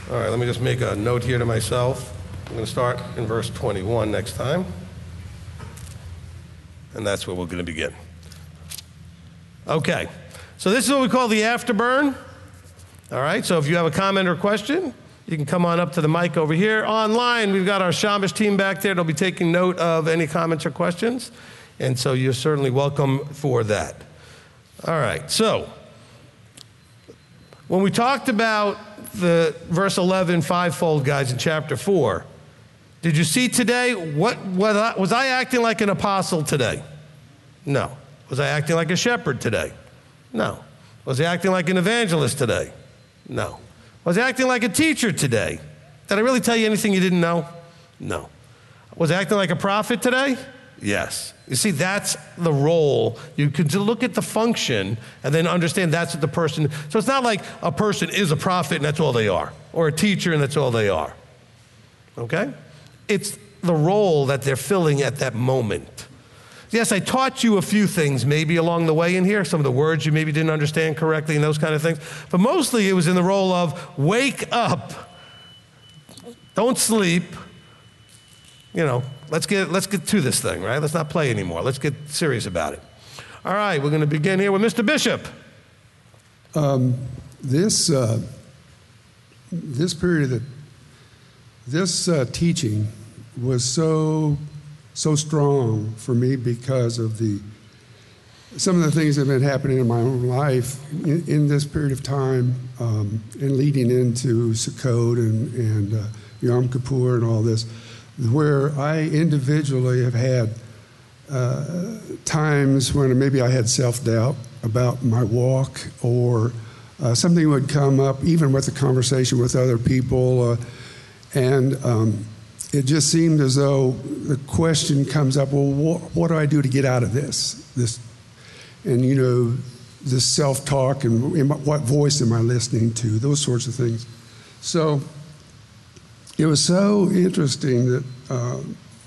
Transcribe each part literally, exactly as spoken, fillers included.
All right, let me just make a note here to myself. I'm going to start in verse twenty-one next time. And that's where we're going to begin. Okay, so this is what we call the afterburn. All right, so if you have a comment or question, you can come on up to the mic over here. Online, we've got our Shamish team back there. They'll be taking note of any comments or questions. And so you're certainly welcome for that. All right, so when we talked about the verse eleven fivefold guys in chapter four, did you see today, what, what I, was I acting like an apostle today? No. Was I acting like a shepherd today? No. Was I acting like an evangelist today? No. Was I acting like a teacher today? Did I really tell you anything you didn't know? No. Was I acting like a prophet today? Yes. You see, that's the role. You can look at the function and then understand that's what the person, so it's not like a person is a prophet and that's all they are, or a teacher and that's all they are. Okay? It's the role that they're filling at that moment. Yes, I taught you a few things maybe along the way in here, some of the words you maybe didn't understand correctly and those kind of things, but mostly it was in the role of wake up, don't sleep, you know, let's get, let's get to this thing, right? Let's not play anymore. Let's get serious about it. All right, we're going to begin here with Mister Bishop. Um, this, uh, this period of the, this uh, teaching was so so strong for me because of the some of the things that have been happening in my own life in, in this period of time, um, and leading into Sukkot and, and uh, Yom Kippur and all this, where I individually have had uh, times when maybe I had self-doubt about my walk, or uh, something would come up, even with the conversation with other people, uh, and um, it just seemed as though the question comes up, well, wh- what do I do to get out of this? This, and you know, this self-talk, and, and what voice am I listening to? Those sorts of things. So it was so interesting that uh,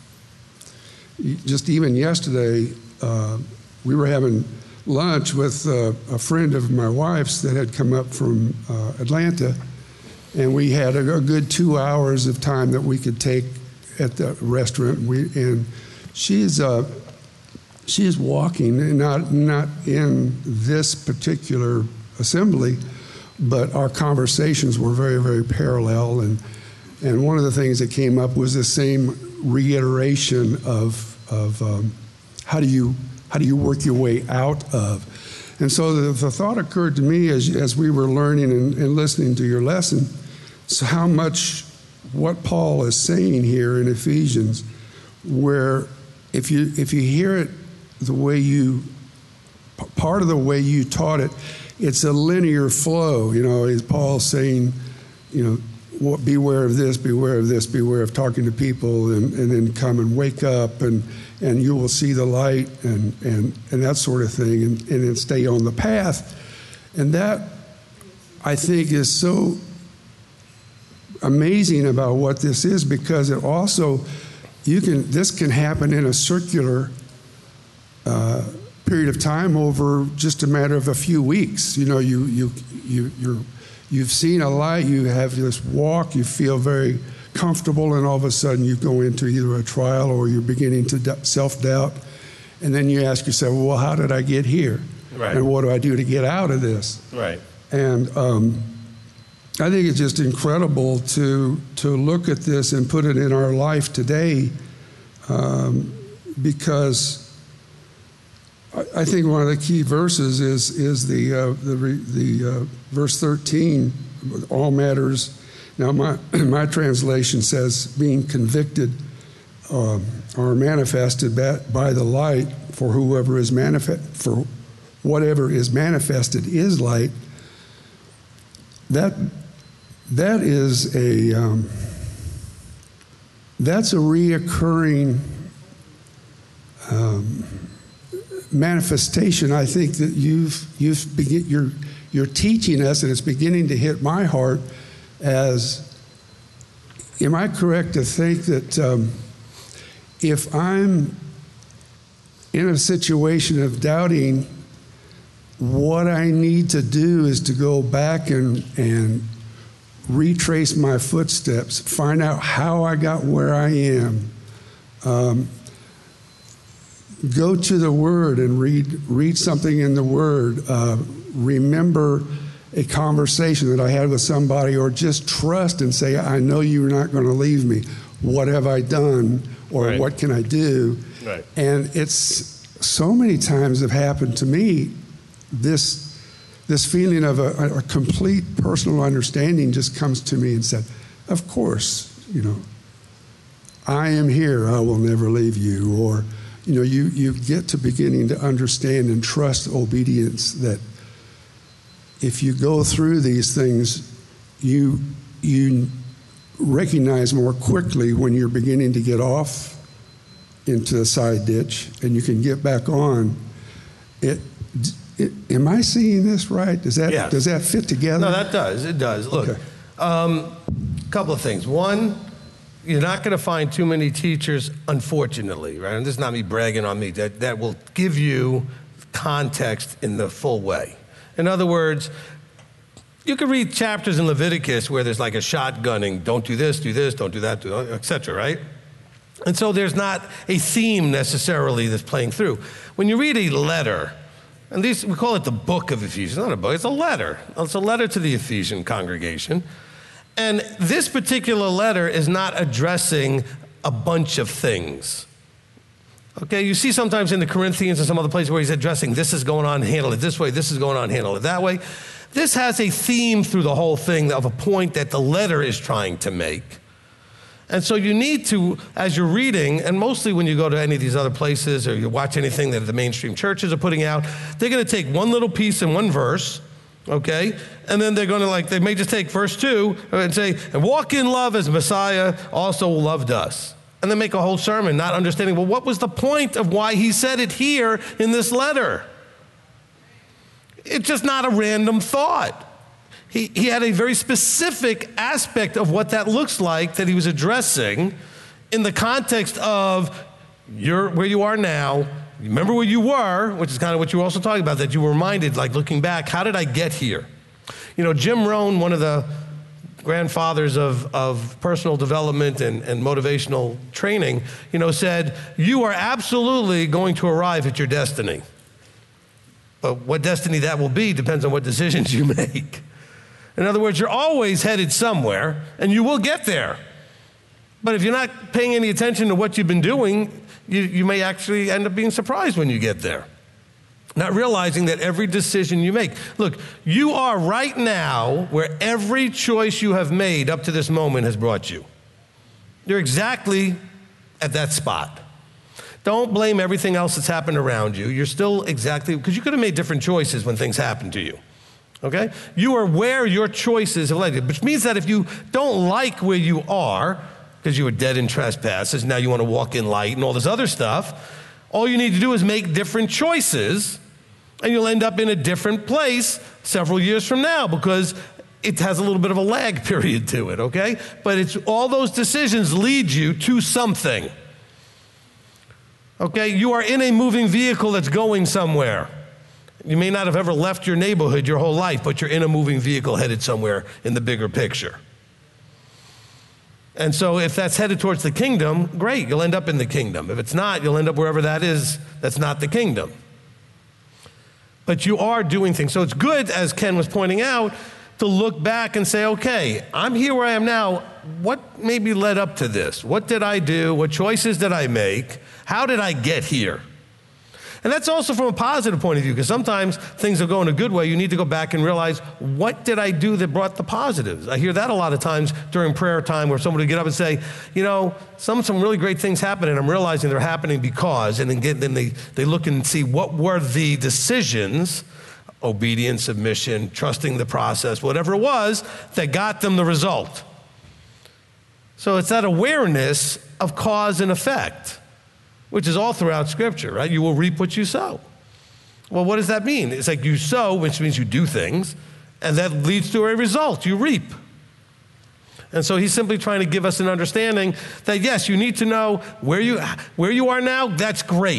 just even yesterday, uh, we were having lunch with uh, a friend of my wife's that had come up from uh, Atlanta. And we had a, a good two hours of time that we could take at the restaurant. We, and she's uh, she is walking, not not in this particular assembly, but our conversations were very, very parallel. And and one of the things that came up was the same reiteration of of um, how do you how do you work your way out of. And so the, the thought occurred to me as as we were learning and, and listening to your lesson. So how much what Paul is saying here in Ephesians, where if you if you hear it the way you, part of the way you taught it, it's a linear flow. You know, is Paul saying, you know, what, beware of this, beware of this, beware of talking to people, and, and then come and wake up, and and you will see the light, and and, and that sort of thing, and, and then stay on the path. And that, I think, is so amazing about what this is, because it also, you can, this can happen in a circular uh, period of time over just a matter of a few weeks. You know, you you you you're you've seen a light, you have this walk, you feel very comfortable, and all of a sudden you go into either a trial or you're beginning to self-doubt, and then you ask yourself, well, how did I get here? Right. And what do I do to get out of this? Right. And um, I think it's just incredible to to look at this and put it in our life today, um, because I, I think one of the key verses is is the uh, the the uh, verse thirteen, all matters. Now my my translation says being convicted uh, or manifested by the light, for whoever is manifest for whatever is manifested is light. That that is a um, that's a reoccurring um, manifestation. I think that you've you've begin, you're you're teaching us, and it's beginning to hit my heart. As am I correct to think that um, if I'm in a situation of doubting, what I need to do is to go back and and retrace my footsteps, find out how I got where I am. Um, go to the Word and read read something in the Word. Uh, remember a conversation that I had with somebody, or just trust and say, I know you're not going to leave me. What have I done, or Right. what can I do? Right. And it's so many times have happened to me, this this feeling of a, a complete personal understanding just comes to me and said, of course, you know, I am here, I will never leave you. Or, you know, you, you get to beginning to understand and trust obedience, that if you go through these things, you you recognize more quickly when you're beginning to get off into a side ditch, and you can get back on. It, it am I seeing this right? Does that Yes. does that fit together? No, that does. It does. Look, Okay. um, couple of things. One, you're not going to find too many teachers, unfortunately, right? And this is not me bragging on me, that, that will give you context in the full way. In other words, you could read chapters in Leviticus where there's like a shotgunning, don't do this, do this, don't do that, do et cetera, right? And so there's not a theme necessarily that's playing through. When you read a letter, and these, we call it the book of Ephesians, not a book, it's a letter. It's a letter to the Ephesian congregation. And this particular letter is not addressing a bunch of things. Okay, you see sometimes in the Corinthians and some other places where he's addressing this is going on, handle it this way, this is going on, handle it that way. This has a theme through the whole thing of a point that the letter is trying to make. And so you need to, as you're reading, and mostly when you go to any of these other places or you watch anything that the mainstream churches are putting out, they're going to take one little piece in one verse, okay? And then they're going to like, they may just take verse two and say, and walk in love as Messiah also loved us. And then make a whole sermon not understanding, well, what was the point of why he said it here in this letter? It's just not a random thought. He, he had a very specific aspect of what that looks like that he was addressing in the context of you're where you are now. Remember where you were, which is kind of what you were also talking about, that you were reminded, like looking back, how did I get here? You know, Jim Rohn, one of the grandfathers of, of personal development and, and motivational training, you know, said, you are absolutely going to arrive at your destiny. But what destiny that will be depends on what decisions you make. In other words, you're always headed somewhere, and you will get there. But if you're not paying any attention to what you've been doing, you, you may actually end up being surprised when you get there. Not realizing that every decision you make, look, you are right now where every choice you have made up to this moment has brought you. You're exactly at that spot. Don't blame everything else that's happened around you. You're still exactly, because you could have made different choices when things happened to you. Okay? You are where your choices have led you, which means that if you don't like where you are, because you were dead in trespasses, now you want to walk in light and all this other stuff, all you need to do is make different choices, and you'll end up in a different place several years from now, because it has a little bit of a lag period to it, okay? But it's all those decisions lead you to something. Okay? You are in a moving vehicle that's going somewhere. You may not have ever left your neighborhood your whole life, but you're in a moving vehicle headed somewhere in the bigger picture. And so if that's headed towards the kingdom, great, you'll end up in the kingdom. If it's not, you'll end up wherever that is that's not the kingdom. But you are doing things. So it's good, as Ken was pointing out, to look back and say, okay, I'm here where I am now. What maybe led up to this? What did I do? What choices did I make? How did I get here? And that's also from a positive point of view, because sometimes things will go in a good way. You need to go back and realize, what did I do that brought the positives? I hear that a lot of times during prayer time, where somebody would get up and say, you know, some some really great things happen, and I'm realizing they're happening because, and then, get, then they, they look and see what were the decisions, obedience, submission, trusting the process, whatever it was, that got them the result. So it's that awareness of cause and effect, which is all throughout Scripture, right? You will reap what you sow. Well, what does that mean? It's like you sow, which means you do things, and that leads to a result. You reap. And so he's simply trying to give us an understanding that, yes, you need to know where you, where you are now. That's great.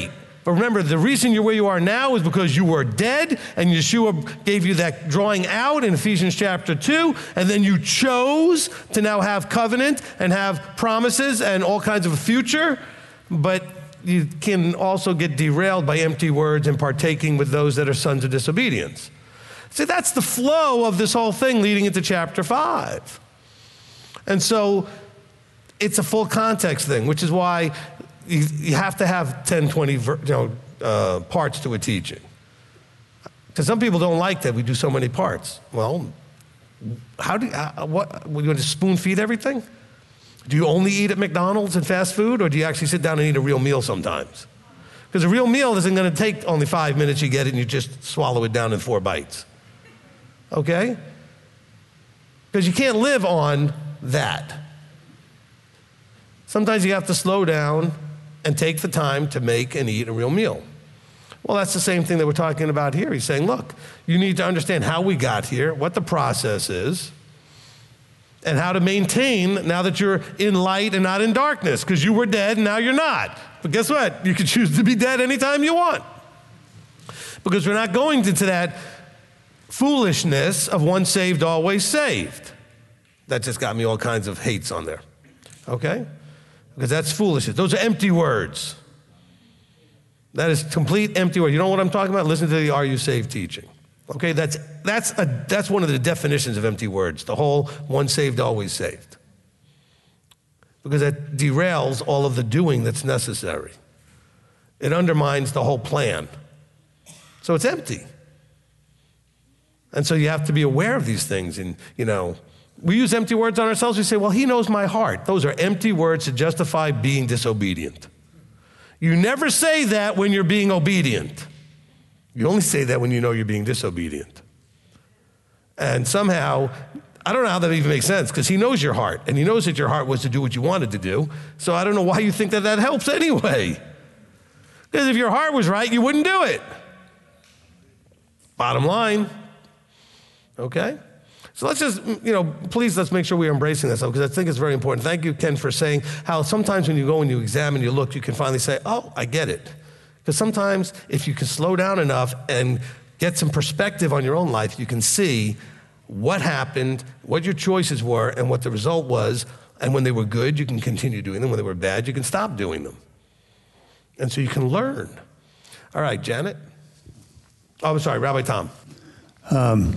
But remember, the reason you're where you are now is because you were dead, and Yeshua gave you that drawing out in Ephesians chapter two, and then you chose to now have covenant and have promises and all kinds of a future, but you can also get derailed by empty words and partaking with those that are sons of disobedience. See, that's the flow of this whole thing leading into chapter five. And so it's a full context thing, which is why you, you have to have ten, twenty you know, uh, parts to a teaching. Because some people don't like that we do so many parts. Well, how do you, uh, what, you want to spoon feed everything? Do you only eat at McDonald's and fast food, or do you actually sit down and eat a real meal sometimes? Because a real meal isn't going to take only five minutes, you get it and you just swallow it down in four bites. Okay? Because you can't live on that. Sometimes you have to slow down and take the time to make and eat a real meal. Well, that's the same thing that we're talking about here. He's saying, look, you need to understand how we got here, what the process is, and how to maintain now that you're in light and not in darkness, because you were dead and now you're not. But guess what? You can choose to be dead anytime you want. Because we're not going into that foolishness of once saved, always saved. That just got me all kinds of hates on there, okay? Because that's foolishness. Those are empty words. That is complete empty words. You know what I'm talking about? Listen to the Are You Saved teaching. Okay, that's, that's, a, that's one of the definitions of empty words, the whole once saved, always saved. Because that derails all of the doing that's necessary. It undermines the whole plan. So it's empty. And so you have to be aware of these things. And, you know, we use empty words on ourselves. We say, well, he knows my heart. Those are empty words to justify being disobedient. You never say that when you're being obedient. You only say that when you know you're being disobedient. And somehow, I don't know how that even makes sense, because he knows your heart, and he knows that your heart was to do what you wanted to do. So I don't know why you think that that helps anyway. Because if your heart was right, you wouldn't do it. Bottom line. Okay? So let's just, you know, please let's make sure we're embracing this, because I think it's very important. Thank you, Ken, for saying how sometimes when you go and you examine, you look, you can finally say, oh, I get it. Because sometimes if you can slow down enough and get some perspective on your own life, you can see what happened, what your choices were, and what the result was. And when they were good, you can continue doing them. When they were bad, you can stop doing them. And so you can learn. All right, Janet. Oh, I'm sorry, Rabbi Tom. Um,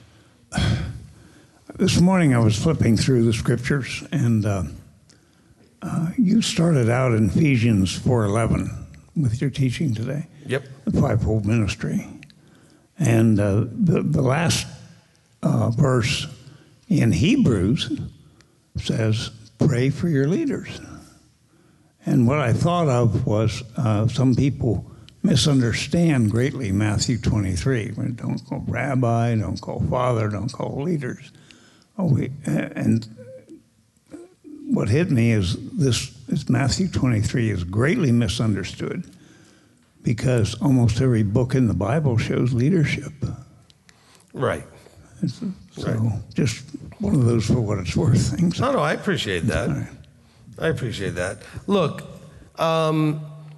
this morning I was flipping through the scriptures, and uh, uh, you started out in Ephesians four eleven. With your teaching today. Yep. The fivefold ministry. And uh, the, the last uh, verse in Hebrews says, pray for your leaders. And what I thought of was uh, some people misunderstand greatly Matthew twenty-three. Don't call rabbi, don't call father, don't call leaders. Oh, we, and what hit me is this, this Matthew twenty-three is greatly misunderstood, because almost every book in the Bible shows leadership. Right. So right. Just one of those for what it's worth things. No, no, I appreciate that. Right. I appreciate that. Look, um,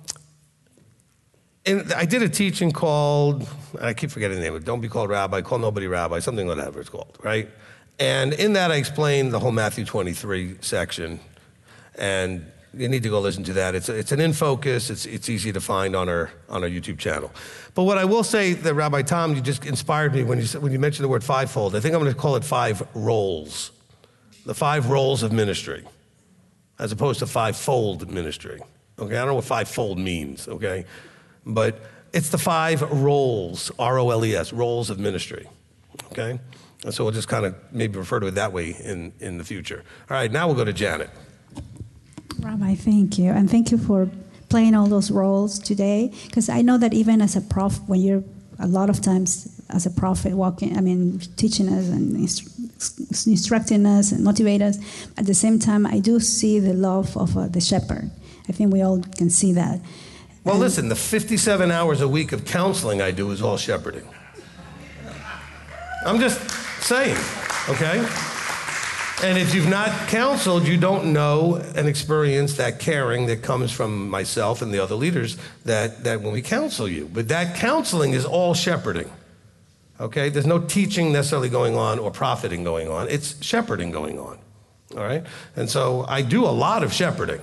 and I did a teaching called, I keep forgetting the name of it, Don't Be Called Rabbi, Call Nobody Rabbi, something whatever it's called, right? And in that, I explained the whole Matthew twenty-three section, and you need to go listen to that. It's it's an in focus. It's it's easy to find on our on our YouTube channel. But what I will say, that Rabbi Tom, you just inspired me when you when you mentioned the word fivefold. I think I'm going to call it five roles, the five roles of ministry, as opposed to fivefold ministry. Okay, I don't know what fivefold means. Okay, but it's the five roles, R O L E S, roles of ministry. Okay. And so we'll just kind of maybe refer to it that way in, in the future. All right, now we'll go to Janet. Rabbi, thank you. And thank you for playing all those roles today. Because I know that even as a prof, when you're a lot of times as a prophet walking, I mean, teaching us and inst- instructing us and motivate us, at the same time, I do see the love of uh, the shepherd. I think we all can see that. Well, and listen, the fifty-seven hours a week of counseling I do is all shepherding. I'm just saying, okay? And if you've not counseled, you don't know and experience that caring that comes from myself and the other leaders that, that when we counsel you. But that counseling is all shepherding. Okay? There's no teaching necessarily going on or profiting going on. It's shepherding going on. All right? And so I do a lot of shepherding.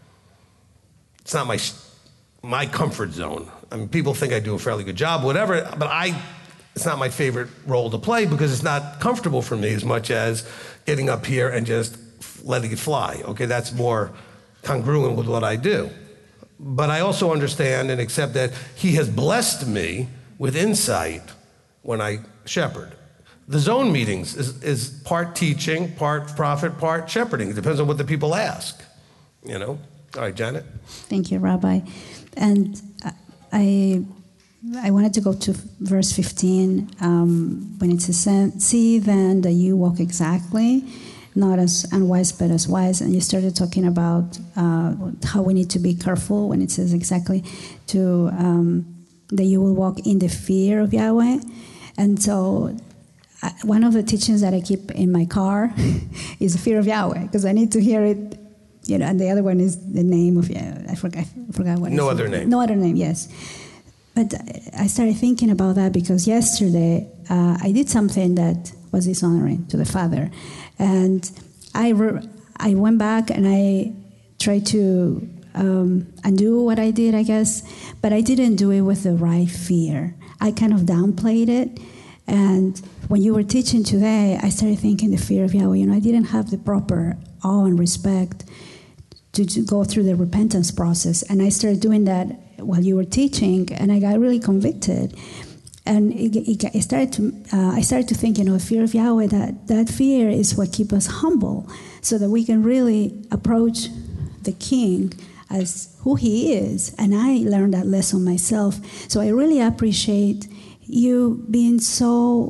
It's not my my comfort zone. I mean, people think I do a fairly good job, whatever, but I it's not my favorite role to play because it's not comfortable for me as much as getting up here and just letting it fly. Okay, that's more congruent with what I do. But I also understand and accept that he has blessed me with insight when I shepherd. The zone meetings is, is part teaching, part prophet, part shepherding. It depends on what the people ask, you know? All right, Janet. Thank you, Rabbi. And I I wanted to go to verse fifteen, um, when it says, see then that you walk exactly, not as unwise, but as wise. And you started talking about uh, how we need to be careful when it says exactly to um, that you will walk in the fear of Yahweh. And so uh, one of the teachings that I keep in my car is the fear of Yahweh, because I need to hear it. You know, and the other one is the name of, yeah, I forgot, I forgot what No it's other called. name. No other name, yes. But I started thinking about that because yesterday uh, I did something that was dishonoring to the Father. And I, re- I went back and I tried to um, undo what I did, I guess, but I didn't do it with the right fear. I kind of downplayed it. And when you were teaching today, I started thinking the fear of Yahweh. You know, I didn't have the proper awe and respect To, to go through the repentance process. And I started doing that while you were teaching, and I got really convicted. And it, it, it started to, uh, I started to think, you know, fear of Yahweh, that, that fear is what keeps us humble, so that we can really approach the King as who he is. And I learned that lesson myself. So I really appreciate you being so...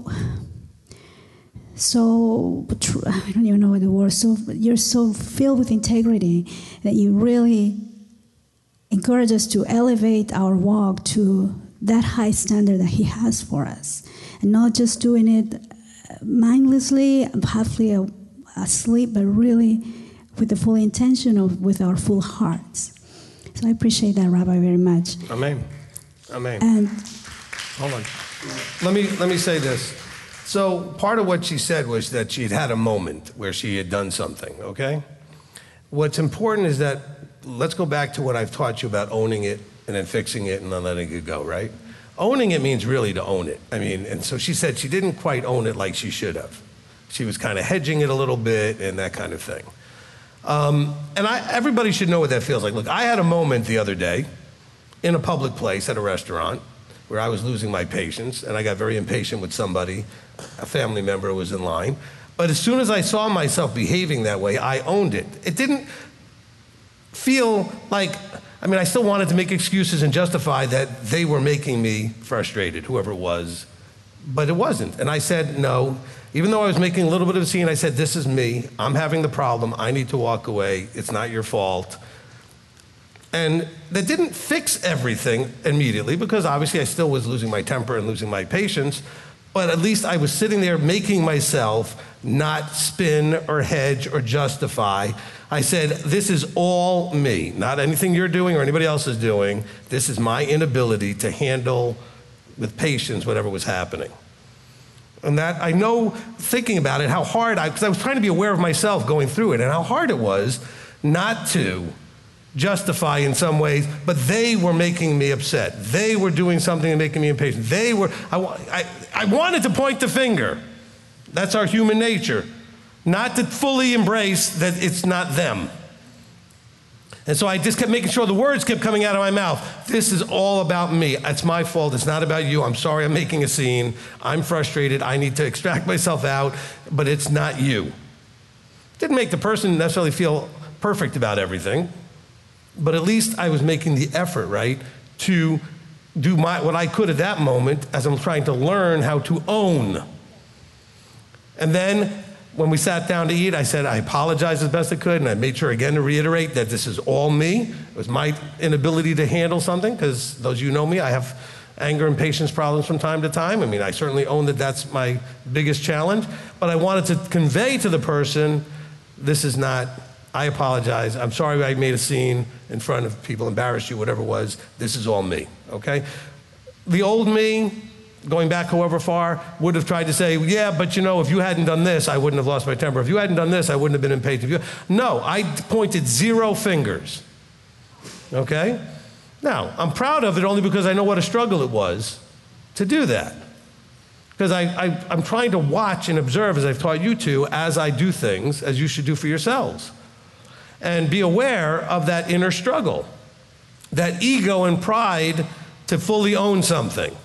so true, I don't even know what the word, so you're so filled with integrity that you really encourage us to elevate our walk to that high standard that he has for us, and not just doing it mindlessly, halfly asleep, but really with the full intention of, with our full hearts. So I appreciate that, Rabbi, very much. Amen. Amen. And hold on. Let me let me say this. So part of what she said was that she had had a moment where she had done something, okay? What's important is that, let's go back to what I've taught you about owning it and then fixing it and then letting it go, right? Owning it means really to own it. I mean, and so she said she didn't quite own it like she should have. She was kind of hedging it a little bit and that kind of thing. Um, and I, everybody should know what that feels like. Look, I had a moment the other day in a public place at a restaurant where I was losing my patience, and I got very impatient with somebody, a family member who was in line. But as soon as I saw myself behaving that way, I owned it. It didn't feel like, I mean, I still wanted to make excuses and justify that they were making me frustrated, whoever it was, but it wasn't. And I said, no, even though I was making a little bit of a scene, I said, this is me, I'm having the problem, I need to walk away, it's not your fault. And that didn't fix everything immediately, because obviously I still was losing my temper and losing my patience, but at least I was sitting there making myself not spin or hedge or justify. I said, this is all me, not anything you're doing or anybody else is doing. This is my inability to handle with patience whatever was happening. And that, I know, thinking about it, how hard I, because I was trying to be aware of myself going through it, and how hard it was not to justify in some ways, but they were making me upset. They were doing something and making me impatient. They were, I, I, I wanted to point the finger. That's our human nature. Not to fully embrace that it's not them. And so I just kept making sure the words kept coming out of my mouth. This is all about me. It's my fault. It's not about you. I'm sorry I'm making a scene. I'm frustrated. I need to extract myself out, but it's not you. Didn't make the person necessarily feel perfect about everything, but at least I was making the effort, right, to do my, what I could at that moment as I'm trying to learn how to own. And then when we sat down to eat, I said, I apologized as best I could, and I made sure again to reiterate that this is all me. It was my inability to handle something, because those of you who know me, I have anger and patience problems from time to time. I mean, I certainly own that that's my biggest challenge, but I wanted to convey to the person This is not, I apologize. I'm sorry I made a scene in front of people, embarrassed you, whatever it was. This is all me, okay? The old me, going back however far, would have tried to say, yeah, but you know, if you hadn't done this, I wouldn't have lost my temper. If you hadn't done this, I wouldn't have been impatient. If you... No, I pointed zero fingers, okay? Now, I'm proud of it only because I know what a struggle it was to do that. Because I, I, I'm trying to watch and observe, as I've taught you to, as I do things, as you should do for yourselves. And be aware of that inner struggle, that ego and pride to fully own something.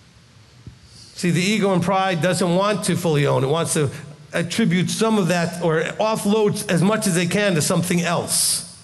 See, the ego and pride doesn't want to fully own. It wants to attribute some of that or offload as much as they can to something else.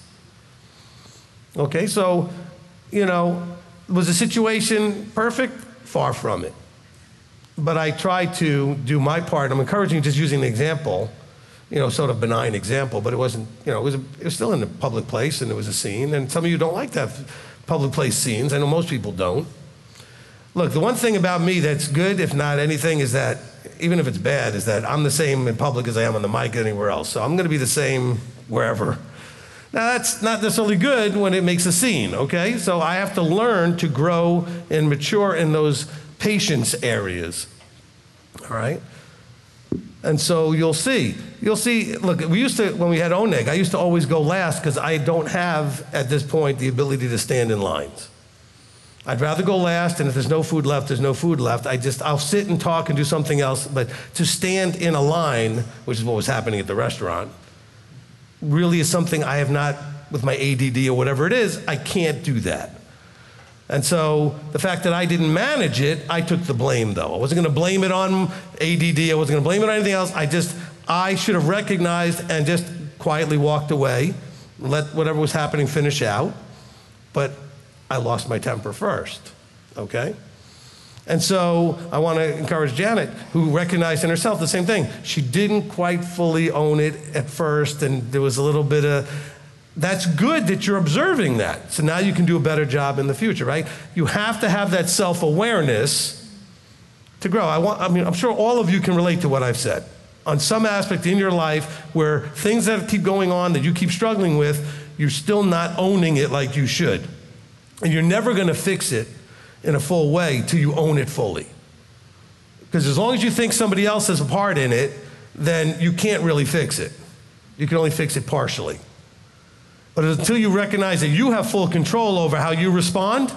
Okay, so, you know, was the situation perfect? Far from it. But I try to do my part. I'm encouraging just using the example, you know, sort of benign example, but it wasn't, you know, it was, a, it was still in a public place and it was a scene. And some of you don't like to have public place scenes. I know most people don't. Look, the one thing about me that's good, if not anything, is that, even if it's bad, is that I'm the same in public as I am on the mic anywhere else. So I'm going to be the same wherever. Now, that's not necessarily good when it makes a scene, okay? So I have to learn to grow and mature in those patience areas, all right? And so you'll see. You'll see, look, we used to, when we had Oneg, I used to always go last because I don't have, at this point, the ability to stand in lines. I'd rather go last, and if there's no food left, there's no food left. I just, I'll sit and talk and do something else, but to stand in a line, which is what was happening at the restaurant, really is something I have not, with my A D D or whatever it is, I can't do that. And so the fact that I didn't manage it, I took the blame, though. I wasn't going to blame it on A D D. I wasn't going to blame it on anything else. I just, I should have recognized and just quietly walked away, let whatever was happening finish out. But I lost my temper first, okay? And so I want to encourage Janet, who recognized in herself the same thing. She didn't quite fully own it at first, and there was a little bit of, that's good that you're observing that. So now you can do a better job in the future, right? You have to have that self-awareness to grow. I want, I mean, I'm sure all of you can relate to what I've said. On some aspect in your life where things that keep going on that you keep struggling with, you're still not owning it like you should. And you're never going to fix it in a full way till you own it fully. Because as long as you think somebody else has a part in it, then you can't really fix it. You can only fix it partially. But until you recognize that you have full control over how you respond,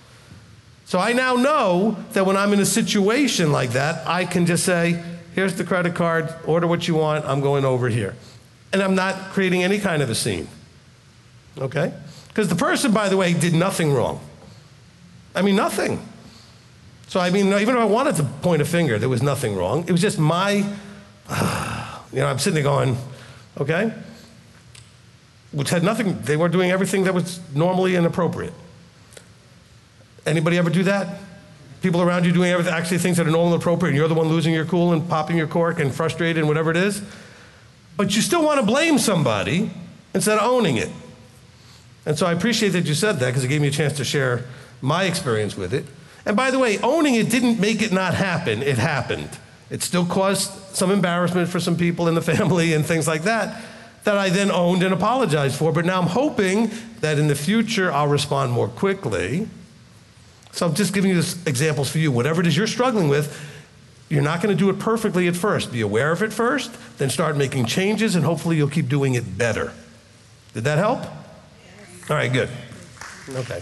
so I now know that when I'm in a situation like that, I can just say, here's the credit card, order what you want, I'm going over here. And I'm not creating any kind of a scene, okay? Because the person, by the way, did nothing wrong. I mean, nothing. So, I mean, even if I wanted to point a finger, there was nothing wrong. It was just my, uh, you know, I'm sitting there going, okay? Which had nothing, they were doing everything that was normally inappropriate. Anybody ever do that? People around you doing everything, actually things that are normal and appropriate, and you're the one losing your cool and popping your cork and frustrated and whatever it is? But you still want to blame somebody instead of owning it. And so I appreciate that you said that because it gave me a chance to share my experience with it. And by the way, owning it didn't make it not happen. It happened. It still caused some embarrassment for some people in the family and things like that, that I then owned and apologized for. But now I'm hoping that in the future I'll respond more quickly. So I'm just giving you this examples for you. Whatever it is you're struggling with, you're not going to do it perfectly at first. Be aware of it first, then start making changes, and hopefully you'll keep doing it better. Did that help? All right, good. Okay.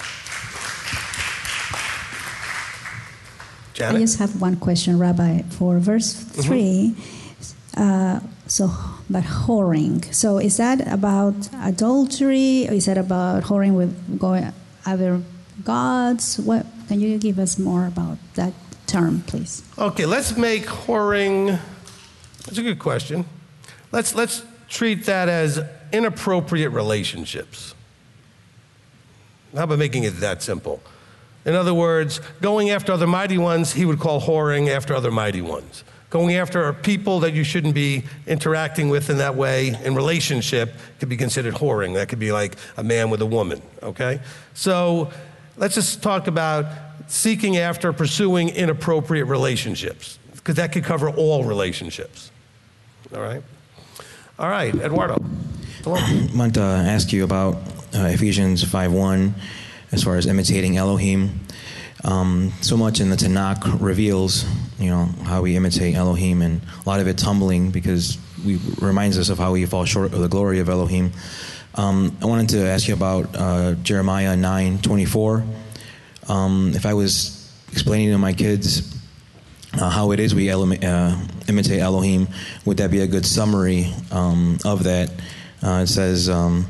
Janet? I just have one question, Rabbi, for verse three. Mm-hmm. uh, so, but whoring. So, is that about adultery? Or is that about whoring with going other gods? What can you give us more about that term, please? Okay, let's make whoring. That's a good question. Let's let's treat that as inappropriate relationships. How about making it that simple? In other words, going after other mighty ones, he would call whoring after other mighty ones. Going after people that you shouldn't be interacting with in that way in relationship could be considered whoring. That could be like a man with a woman, okay? So let's just talk about seeking after, pursuing inappropriate relationships, because that could cover all relationships, all right? All right, Eduardo. I want to ask you about uh, Ephesians five one, as far as imitating Elohim. Um, so much in the Tanakh reveals, you know, how we imitate Elohim, and a lot of it's humbling because we reminds us of how we fall short of the glory of Elohim. Um, I wanted to ask you about uh, Jeremiah nine twenty-four. Um, if I was explaining to my kids uh, how it is we ele- uh, imitate Elohim, would that be a good summary um, of that? Uh, it says, um,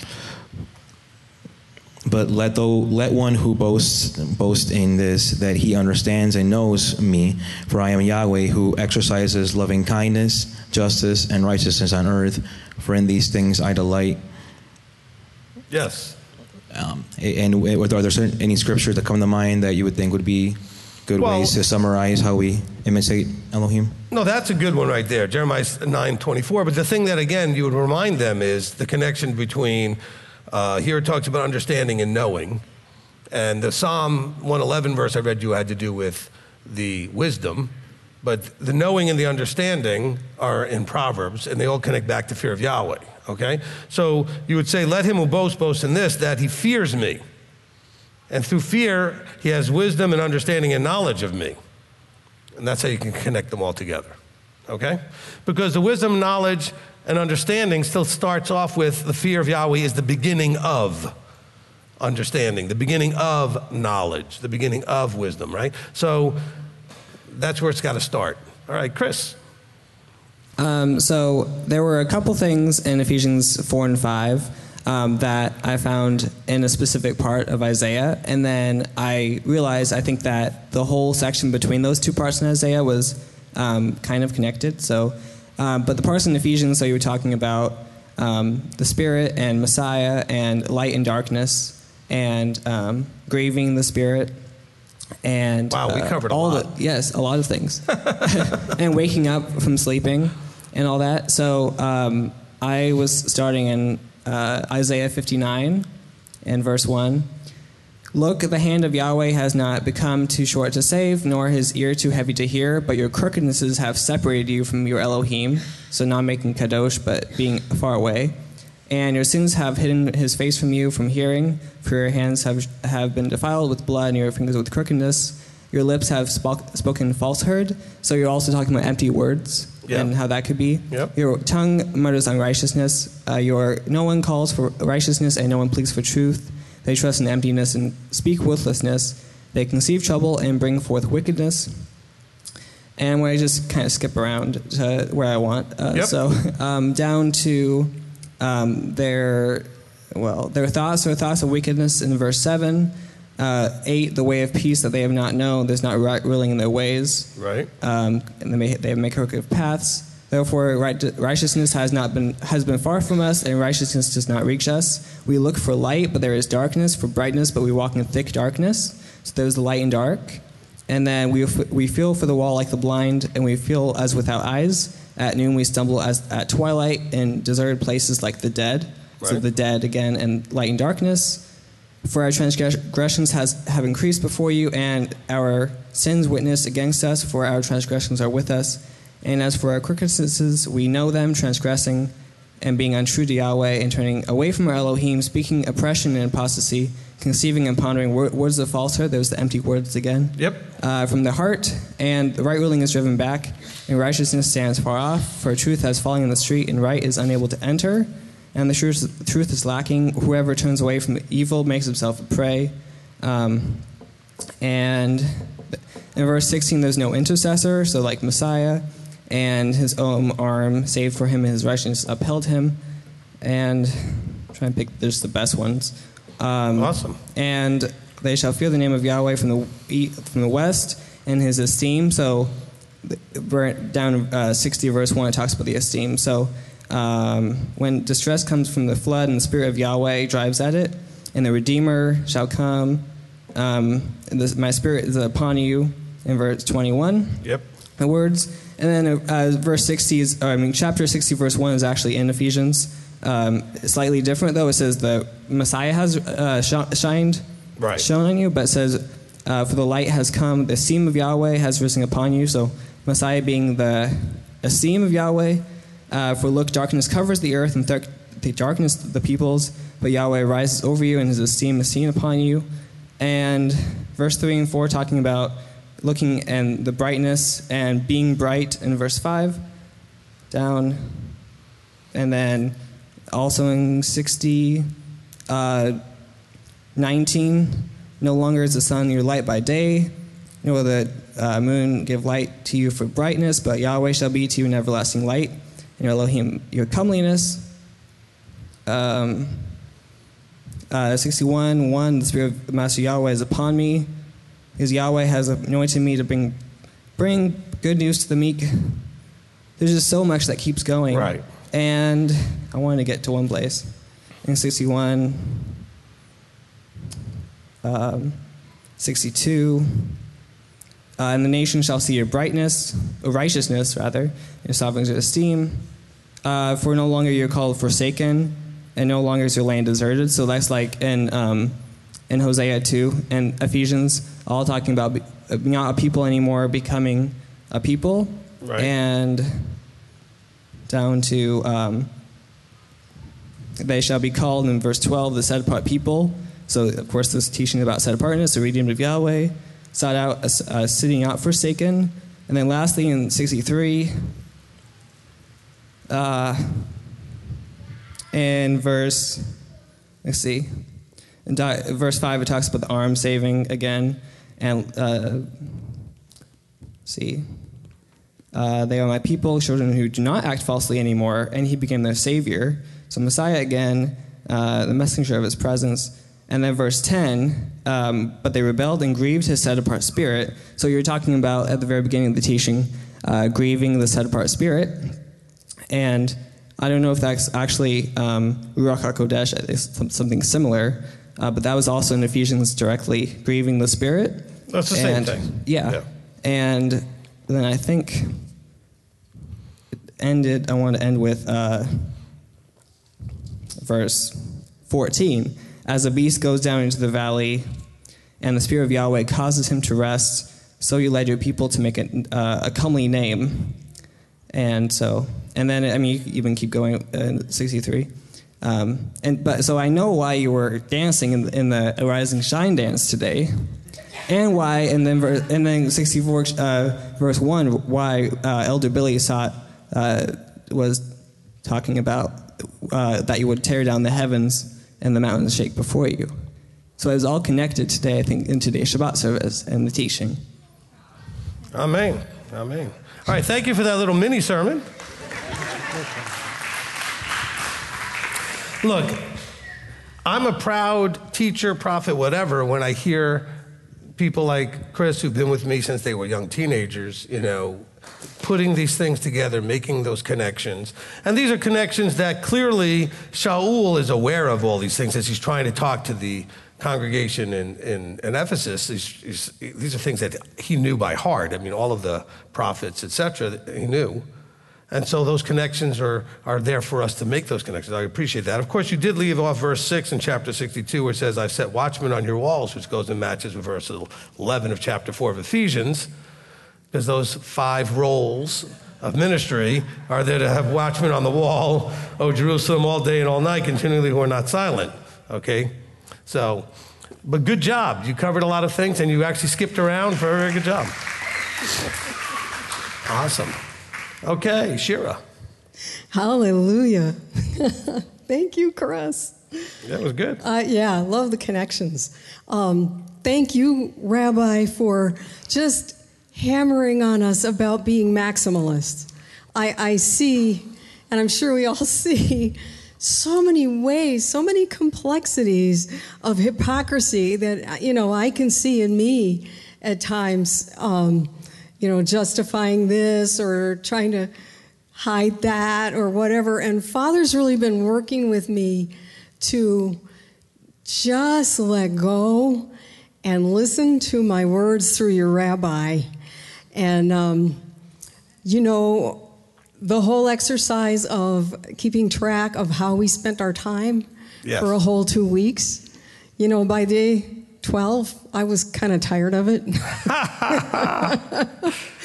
but let though let one who boasts boast in this, that he understands and knows me, for I am Yahweh, who exercises loving kindness, justice, and righteousness on earth. For in these things I delight. Yes. Um, and are there certain, any scriptures that come to mind that you would think would be good Well, ways to summarize how we imitate Elohim? No, that's a good one right there, Jeremiah nine twenty-four. But the thing that, again, you would remind them is the connection between, uh, here it talks about understanding and knowing. And the Psalm one eleven verse I read you had to do with the wisdom. But the knowing and the understanding are in Proverbs, and they all connect back to fear of Yahweh, okay? So you would say, let him who boasts boast in this, that he fears me. And through fear, he has wisdom and understanding and knowledge of me. And that's how you can connect them all together, okay? Because the wisdom, knowledge, and understanding still starts off with the fear of Yahweh is the beginning of understanding, the beginning of knowledge, the beginning of wisdom, right? So that's where it's got to start. All right, Chris. Um, so there were a couple things in Ephesians four and five um, that I found in a specific part of Isaiah, and then I realized I think that the whole section between those two parts in Isaiah was um, kind of connected. So, um, but the parts in Ephesians, so you were talking about um, the Spirit and Messiah and light and darkness and um, grieving the Spirit. And wow, we covered uh, all a lot. The, yes, a lot of things. And waking up from sleeping and all that. So um, I was starting in uh, Isaiah fifty-nine and verse one. Look, the hand of Yahweh has not become too short to save, nor his ear too heavy to hear, but your crookednesses have separated you from your Elohim. So not making kadosh, but being far away. And your sins have hidden his face from you from hearing, for your hands have have been defiled with blood, and your fingers with crookedness. Your lips have spoke, spoken falsehood. So you're also talking about empty words Yep. and how that could be. Yep. Your tongue mutters unrighteousness. Uh, your no one calls for righteousness, and no one pleads for truth. They trust in emptiness and speak worthlessness. They conceive trouble and bring forth wickedness. And when I just kind of skip around to where I want, uh, Yep. so um, down to um, their well, their thoughts are thoughts of wickedness in verse seven. Uh, eight, the way of peace that they have not known. There's not right ruling in their ways. Right. Um, and they, may, they make crooked paths. Therefore, right, righteousness has not been has been far from us, and righteousness does not reach us. We look for light, but there is darkness; for brightness, but we walk in thick darkness. So there's the light and dark. And then we we feel for the wall like the blind, and we feel as without eyes. At noon we stumble as at twilight in deserted places like the dead. Right. So the dead again, and light and darkness. For our transgressions has have increased before you, and our sins witness against us. For our transgressions are with us. And as for our crookednesses, we know them, transgressing and being untrue to Yahweh, and turning away from our Elohim, speaking oppression and apostasy, conceiving and pondering words of falsehood. There's the empty words again. Yep. Uh, from the heart, and the right ruling is driven back, and righteousness stands far off. For truth has fallen in the street, and right is unable to enter. And the truth, truth is lacking. Whoever turns away from the evil makes himself a prey. Um, and in verse sixteen, there's no intercessor, so like Messiah, and his own arm saved for him, and his righteousness upheld him. And I'm trying to pick just the best ones. Um, Awesome. And they shall fear the name of Yahweh from the e- from the west, and his esteem. So down uh, sixty verse one, it talks about the esteem. So um, when distress comes from the flood, and the spirit of Yahweh drives at it, and the Redeemer shall come, um, and this, my spirit is upon you, in verse twenty-one. Yep. The words. And then uh, verse sixty is, or I mean, chapter sixty, verse one is actually in Ephesians. Um, slightly different, though. It says the Messiah has uh, sh- shined, Right. shone on you, but it says, uh, for the light has come, the esteem of Yahweh has risen upon you. So Messiah being the esteem of Yahweh, Uh, for look, darkness covers the earth, and th- the darkness the peoples, but Yahweh rises over you, and his esteem is seen upon you. And verse three and four talking about looking and the brightness and being bright in verse five down. And then also in sixty, uh, nineteen, no longer is the sun your light by day, nor will the uh, moon give light to you for brightness, but Yahweh shall be to you an everlasting light, and your Elohim your comeliness. Um, uh, sixty-one, one, the Spirit of Master Yahweh is upon me, because Yahweh has anointed me to bring bring good news to the meek. There's just so much that keeps going. Right. And I wanted to get to one place. In sixty-one, um, sixty-two, uh, and the nation shall see your brightness, or righteousness, rather, your sovereign's esteem. Uh, for no longer you're called forsaken, and no longer is your land deserted. So that's like in um, in Hosea two and Ephesians, all talking about be, not a people anymore, becoming a people. Right. And down to um, they shall be called in verse twelve the set apart people. So of course this teaching about set apartness, the redeemed of Yahweh, sought out, uh, uh, sitting out forsaken. And then lastly in sixty-three, uh, in verse, let's see, in di- verse five it talks about the arm saving again, and uh, see. Uh, they are my people, children who do not act falsely anymore, and he became their savior. So Messiah again, uh, the messenger of his presence. And then verse ten, um, but they rebelled and grieved his set-apart spirit. So you're talking about, at the very beginning of the teaching, uh, grieving the set-apart spirit. And I don't know if that's actually um, Ruach HaKodesh, it's something similar, uh, but that was also in Ephesians directly, grieving the spirit. That's the and, same thing. Yeah. Yeah. And then I think it ended, I want to end with uh, verse fourteen. As a beast goes down into the valley, and the Spirit of Yahweh causes him to rest, so you led your people to make a, uh, a comely name. And so, and then, I mean, you can even keep going in sixty-three. Um, and but so I know why you were dancing in, in the Arise and Shine dance today, and why, and then and then sixty-four, uh, verse one, why uh, Elder Billy sought, uh, was talking about uh, that you would tear down the heavens and the mountains shake before you. So it was all connected today, I think, in today's Shabbat service and the teaching. Amen. Amen. All right, thank you for that little mini sermon. Look, I'm a proud teacher, prophet, whatever, when I hear people like Chris, who've been with me since they were young teenagers, you know, putting these things together, making those connections. And these are connections that clearly Shaul is aware of all these things as he's trying to talk to the congregation in, in, in Ephesus. He's, he's, these are things that he knew by heart. I mean, all of the prophets, et cetera, he knew. And so those connections are, are there for us to make those connections. I appreciate that. Of course, you did leave off verse six in chapter sixty-two, where it says, I've set watchmen on your walls, which goes and matches with verse eleven of chapter four of Ephesians, because those five roles of ministry are there to have watchmen on the wall, O Jerusalem, all day and all night, continually who are not silent, okay? So, but good job. You covered a lot of things, and you actually skipped around for a very good job. Awesome. Okay, Shira. Hallelujah. Thank you, Chris. That was good. Uh, yeah, I love the connections. Um, thank you, Rabbi, for just hammering on us about being maximalists. I, I see, and I'm sure we all see, so many ways, so many complexities of hypocrisy that, you know, I can see in me at times, um, you know, justifying this or trying to hide that or whatever. And Father's really been working with me to just let go and listen to my words through your rabbi. And, um, you know, the whole exercise of keeping track of how we spent our time Yes. for a whole two weeks, you know, by day twelve, I was kind of tired of it.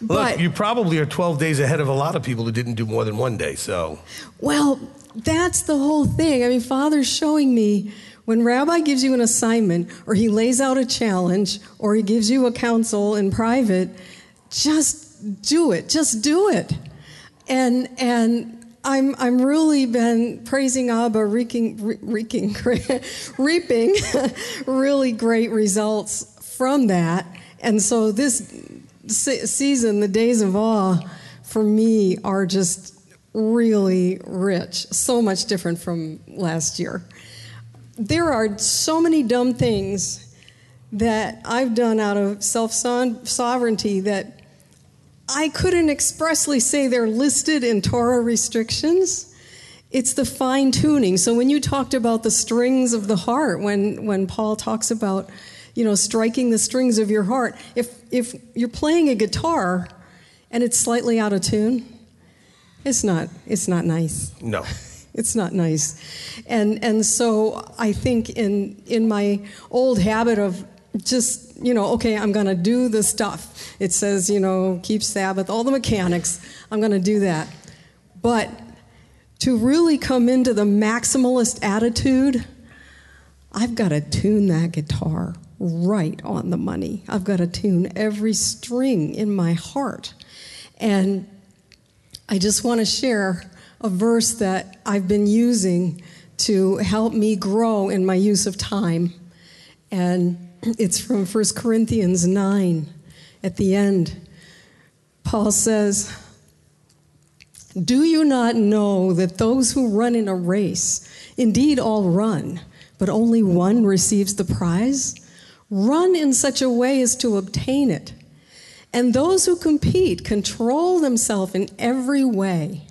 Look, But you probably are twelve days ahead of a lot of people who didn't do more than one day, so. well, that's the whole thing. I mean, Father's showing me when Rabbi gives you an assignment or he lays out a challenge or he gives you a counsel in private, just do it. Just do it. And and I'm I'm really been praising Abba, reeking, re- reeking, reaping really great results from that. And so this se- season, the Days of Awe, for me are just really rich, so much different from last year. There are so many dumb things that I've done out of self-sovereignty that I couldn't expressly say they're listed in Torah restrictions. It's the fine-tuning. So when you talked about the strings of the heart, when, when Paul talks about, you know, striking the strings of your heart, if if you're playing a guitar and it's slightly out of tune, it's not it's not nice. No. It's not nice. And and so I think in in my old habit of just, you know, okay, I'm going to do the stuff. It says, you know, keep Sabbath, all the mechanics. I'm going to do that. But to really come into the maximalist attitude, I've got to tune that guitar right on the money. I've got to tune every string in my heart. And I just want to share a verse that I've been using to help me grow in my use of time. And it's from First Corinthians nine. At the end, Paul says, "Do you not know that those who run in a race, indeed all run, but only one receives the prize? Run in such a way as to obtain it. And those who compete control themselves in every way.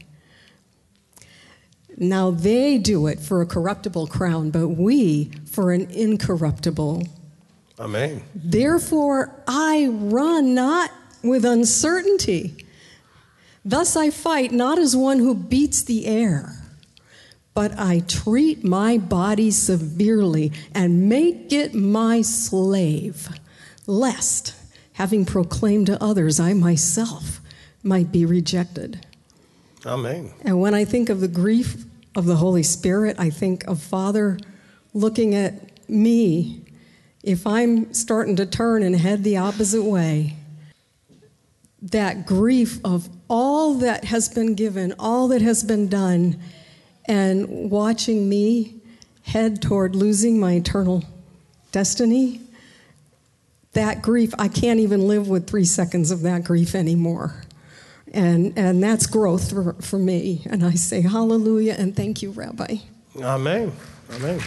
Now they do it for a corruptible crown, but we for an incorruptible. Amen. Therefore I run not with uncertainty. Thus I fight not as one who beats the air, but I treat my body severely and make it my slave, lest, having proclaimed to others, I myself might be rejected." Amen. And when I think of the grief of the Holy Spirit, I think of Father looking at me. If I'm starting to turn and head the opposite way, that grief of all that has been given, all that has been done, and watching me head toward losing my eternal destiny, that grief, I can't even live with three seconds of that grief anymore. And and that's growth for, for me. And I say hallelujah and thank you, Rabbi. Amen. Amen.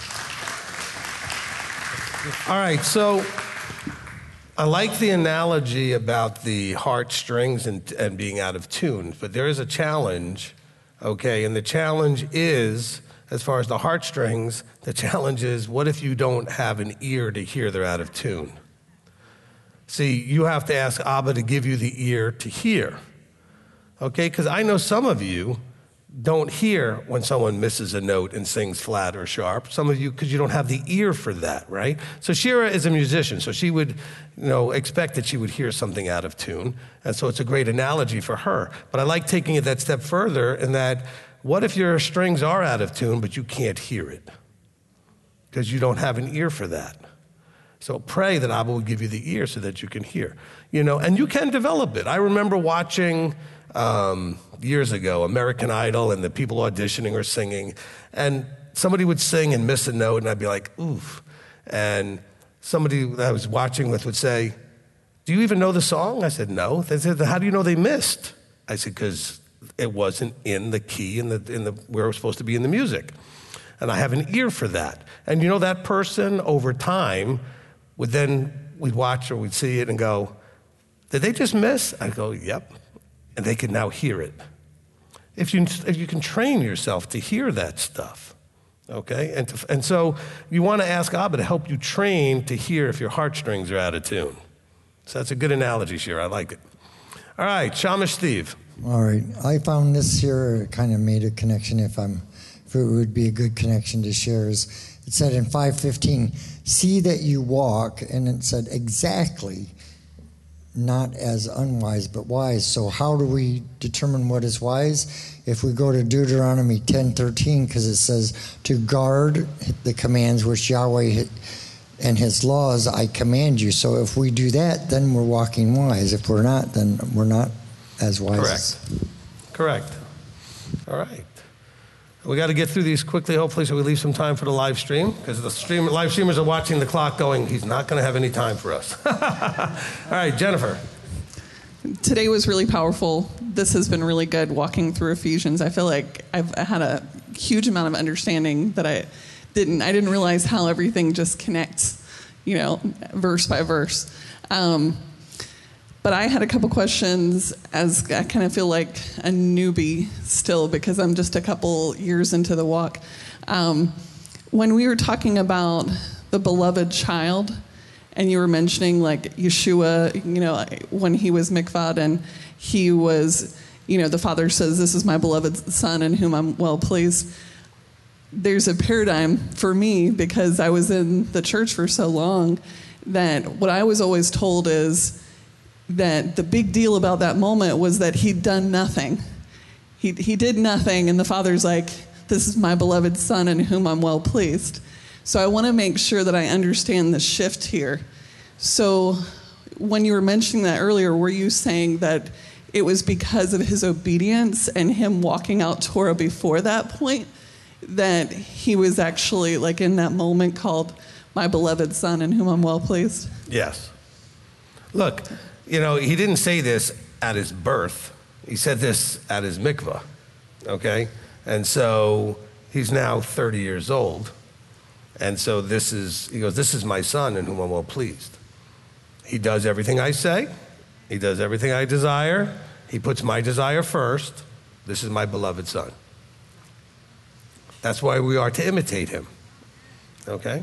All right, so I like the analogy about the heartstrings and, and being out of tune, but there is a challenge, okay? And the challenge is, as far as the heartstrings, the challenge is, what if you don't have an ear to hear they're out of tune? See, you have to ask Abba to give you the ear to hear, okay? Because I know some of you don't hear when someone misses a note and sings flat or sharp. Some of you, because you don't have the ear for that, right? So Shira is a musician, so she would, you know, expect that she would hear something out of tune, and so it's a great analogy for her. But I like taking it that step further in that, what if your strings are out of tune, but you can't hear it? Because you don't have an ear for that. So pray that Abba will give you the ear so that you can hear, you know, and you can develop it. I remember watching um, years ago American Idol and the people auditioning or singing, and somebody would sing and miss a note, and I'd be like, oof. And somebody that I was watching with would say, "Do you even know the song?" I said, "No." They said, "How do you know they missed?" I said, "Because it wasn't in the key in the in the where it was supposed to be in the music." And I have an ear for that. And you know, that person over time would then, we'd watch or we'd see it and go, "Did they just miss?" I go, "Yep." And they can now hear it. If you if you can train yourself to hear that stuff, okay? And to, and so you want to ask Abba to help you train to hear if your heartstrings are out of tune. So that's a good analogy, Shira. I like it. All right, Shamash Steve. All right, I found this here, kind of made a connection, if I'm, if it would be a good connection to share, is it said in five fifteen, "See that you walk," and it said exactly not as unwise, but wise. So how do we determine what is wise? If we go to Deuteronomy ten thirteen, because it says to guard the commands which Yahweh and his laws I command you. So if we do that, then we're walking wise. If we're not, then we're not as wise. Correct. Correct. All right. We got to get through these quickly, hopefully, so we leave some time for the live stream, because the stream, live streamers are watching the clock going, he's not going to have any time for us. All right, Jennifer. Today was really powerful. This has been really good walking through Ephesians. I feel like I've had a huge amount of understanding that I didn't. I didn't realize how everything just connects, you know, verse by verse. Um, but I had a couple questions, as I kind of feel like a newbie still, because I'm just a couple years into the walk. Um, when we were talking about the beloved child, and you were mentioning like Yeshua, you know, when he was mikvah and he was, you know, the Father says, "This is my beloved Son in whom I'm well pleased." There's a paradigm for me, because I was in the church for so long, that what I was always told is that the big deal about that moment was that he'd done nothing. He, he did nothing, and the Father's like, "This is my beloved Son in whom I'm well pleased." So I want to make sure that I understand the shift here. So when you were mentioning that earlier, were you saying that it was because of his obedience and him walking out Torah before that point that he was actually like in that moment called my beloved Son in whom I'm well pleased? Yes. Look, you know, he didn't say this at his birth. He said this at his mikvah, okay? And so he's now thirty years old. And so this is, he goes, "This is my Son in whom I'm well pleased. He does everything I say. He does everything I desire. He puts my desire first. This is my beloved Son." That's why we are to imitate him, okay?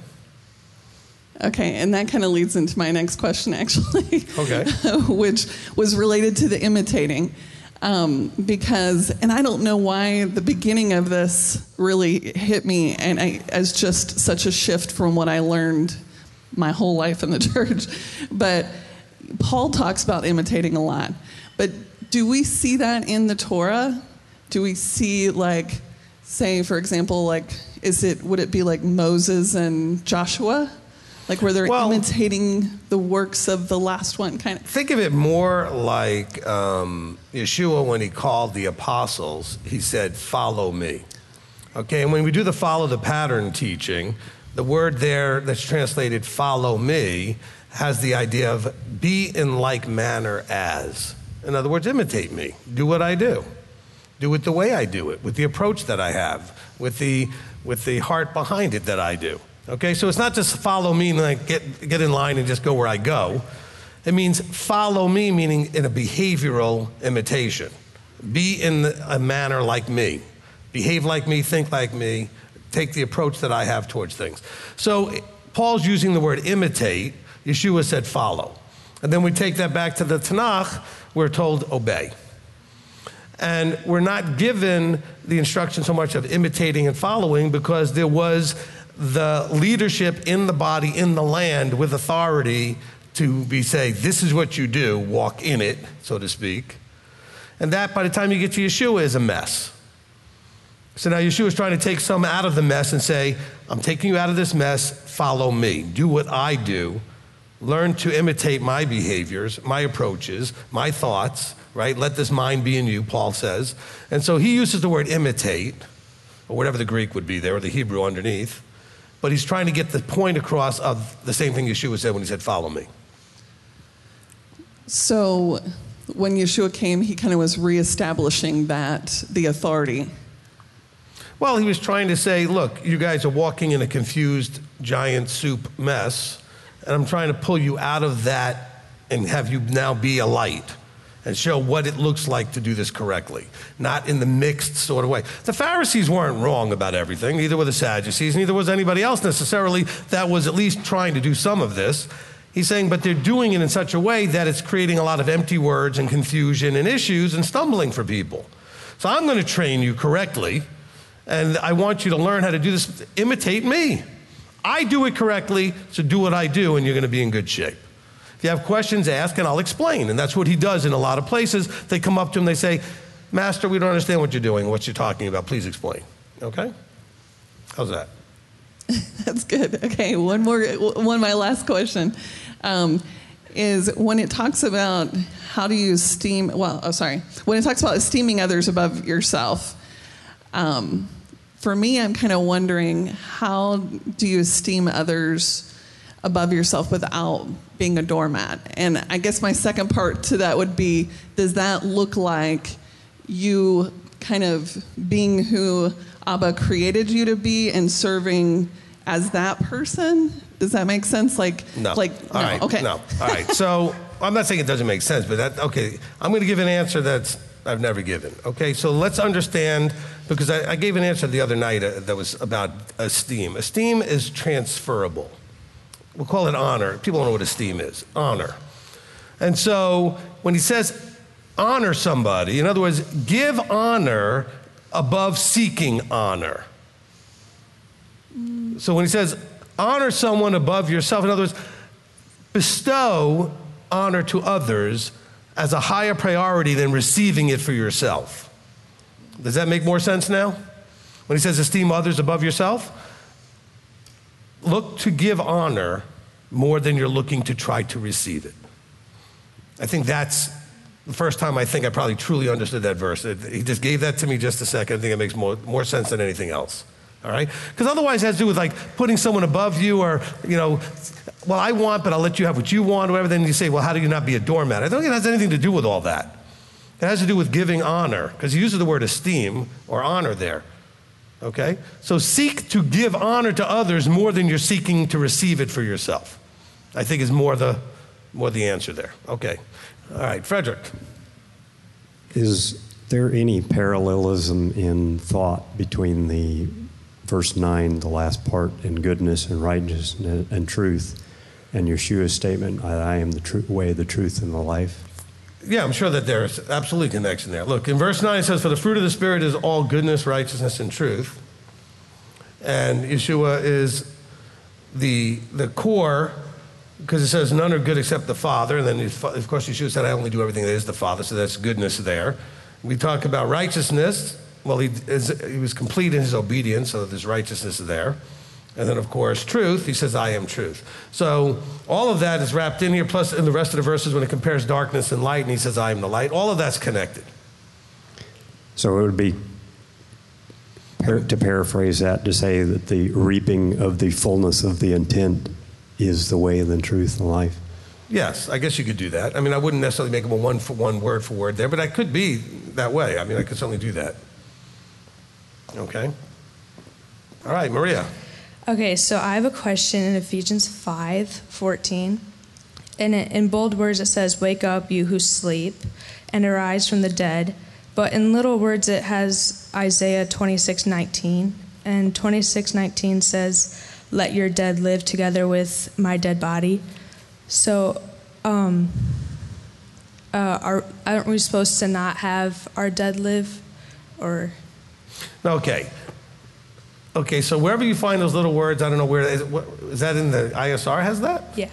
Okay, and that kind of leads into my next question, actually. Okay. Which was related to the imitating. Um, because, and I don't know why the beginning of this really hit me and I, as just such a shift from what I learned my whole life in the church. But Paul talks about imitating a lot. But do we see that in the Torah? Do we see, like, say, for example, like, is it, would it be like Moses and Joshua? Like where they're well, imitating the works of the last one, kind of? Think of it more like um, Yeshua when he called the apostles, he said, "Follow me." Okay, and when we do the follow the pattern teaching, the word there that's translated "follow me" has the idea of be in like manner as. In other words, imitate me. Do what I do. Do it the way I do it, with the approach that I have, with the, with the heart behind it that I do. Okay, so it's not just follow me and like get, get in line and just go where I go. It means follow me, meaning in a behavioral imitation. Be in a manner like me. Behave like me, think like me, take the approach that I have towards things. So Paul's using the word imitate. Yeshua said follow. And then we take that back to the Tanakh, we're told obey. And we're not given the instruction so much of imitating and following because there was the leadership in the body, in the land, with authority to be say, this is what you do, walk in it, so to speak. And that, by the time you get to Yeshua, is a mess. So now Yeshua is trying to take some out of the mess and say, I'm taking you out of this mess, follow me. Do what I do. Learn to imitate my behaviors, my approaches, my thoughts, right? Let this mind be in you, Paul says. And so he uses the word imitate, or whatever the Greek would be there, or the Hebrew underneath. But he's trying to get the point across of the same thing Yeshua said when he said, follow me. So when Yeshua came, he kind of was reestablishing that, the authority. Well, he was trying to say, look, you guys are walking in a confused giant soup mess, and I'm trying to pull you out of that and have you now be a light and show what it looks like to do this correctly, not in the mixed sort of way. The Pharisees weren't wrong about everything, neither were the Sadducees, neither was anybody else necessarily that was at least trying to do some of this. He's saying, but they're doing it in such a way that it's creating a lot of empty words and confusion and issues and stumbling for people. So I'm going to train you correctly, and I want you to learn how to do this. Imitate me. I do it correctly, so do what I do, and you're going to be in good shape. If you have questions, ask, and I'll explain. And that's what he does in a lot of places. They come up to him, they say, Master, we don't understand what you're doing, what you're talking about. Please explain. Okay? How's that? That's good. Okay, one more, one, my last question um, is when it talks about how do you esteem, well, oh, sorry. When it talks about esteeming others above yourself, um, for me, I'm kind of wondering, how do you esteem others above yourself without being a doormat? And I guess my second part to that would be, does that look like you kind of being who Abba created you to be and serving as that person? Does that make sense? Like, no. Like, All no. right. Okay. No. All right. So I'm not saying it doesn't make sense, but that, okay, I'm going to give an answer that's I've never given. Okay, so let's understand, because I, I gave an answer the other night uh, that was about esteem. Esteem is transferable. We'll call it honor. People don't know what esteem is. Honor. And so when he says honor somebody, in other words, give honor above seeking honor. So when he says honor someone above yourself, in other words, bestow honor to others as a higher priority than receiving it for yourself. Does that make more sense now? When he says esteem others above yourself, look to give honor more than you're looking to try to receive it. I think that's the first time I think I probably truly understood that verse. He just gave that to me just a second. I think it makes more, more sense than anything else. All right? Because otherwise it has to do with like putting someone above you, or, you know, well, I want, but I'll let you have what you want, or whatever. Then you say, well, how do you not be a doormat? I don't think it has anything to do with all that. It has to do with giving honor, because he uses the word esteem or honor there. Okay? So seek to give honor to others more than you're seeking to receive it for yourself. I think is more the, more the answer there. Okay. All right, Frederick. Is there any parallelism in thought between the verse nine, the last part, in goodness and righteousness and truth, and Yeshua's statement, I am the tr- way, the truth, and the life? Yeah, I'm sure that there's absolutely connection there. Look, in verse nine it says, for the fruit of the Spirit is all goodness, righteousness, and truth. And Yeshua is the, the core, because it says none are good except the Father. And then, of course, Yeshua said, I only do everything that is the Father, so that's goodness there. We talk about righteousness. Well, he, is, he was complete in his obedience, so there's righteousness there. And then, of course, truth, he says, I am truth. So all of that is wrapped in here, plus in the rest of the verses when it compares darkness and light, and he says, I am the light. All of that's connected. So it would be, to paraphrase that, to say that the reaping of the fullness of the intent is the way, the truth, and life. Yes, I guess you could do that. I mean, I wouldn't necessarily make them a one for one, word for word there, but I could be that way. I mean, I could certainly do that. Okay. All right, Maria. Okay, so I have a question in Ephesians five fourteen. And in bold words it says, wake up, you who sleep, and arise from the dead. But in little words it has Isaiah twenty-six nineteen. And twenty-six nineteen says, let your dead live together with my dead body. So um, uh, are, aren't we supposed to not have our dead live? Or... Okay. Okay, so wherever you find those little words, I don't know where, is, what, is that in the I S R has that? Yeah.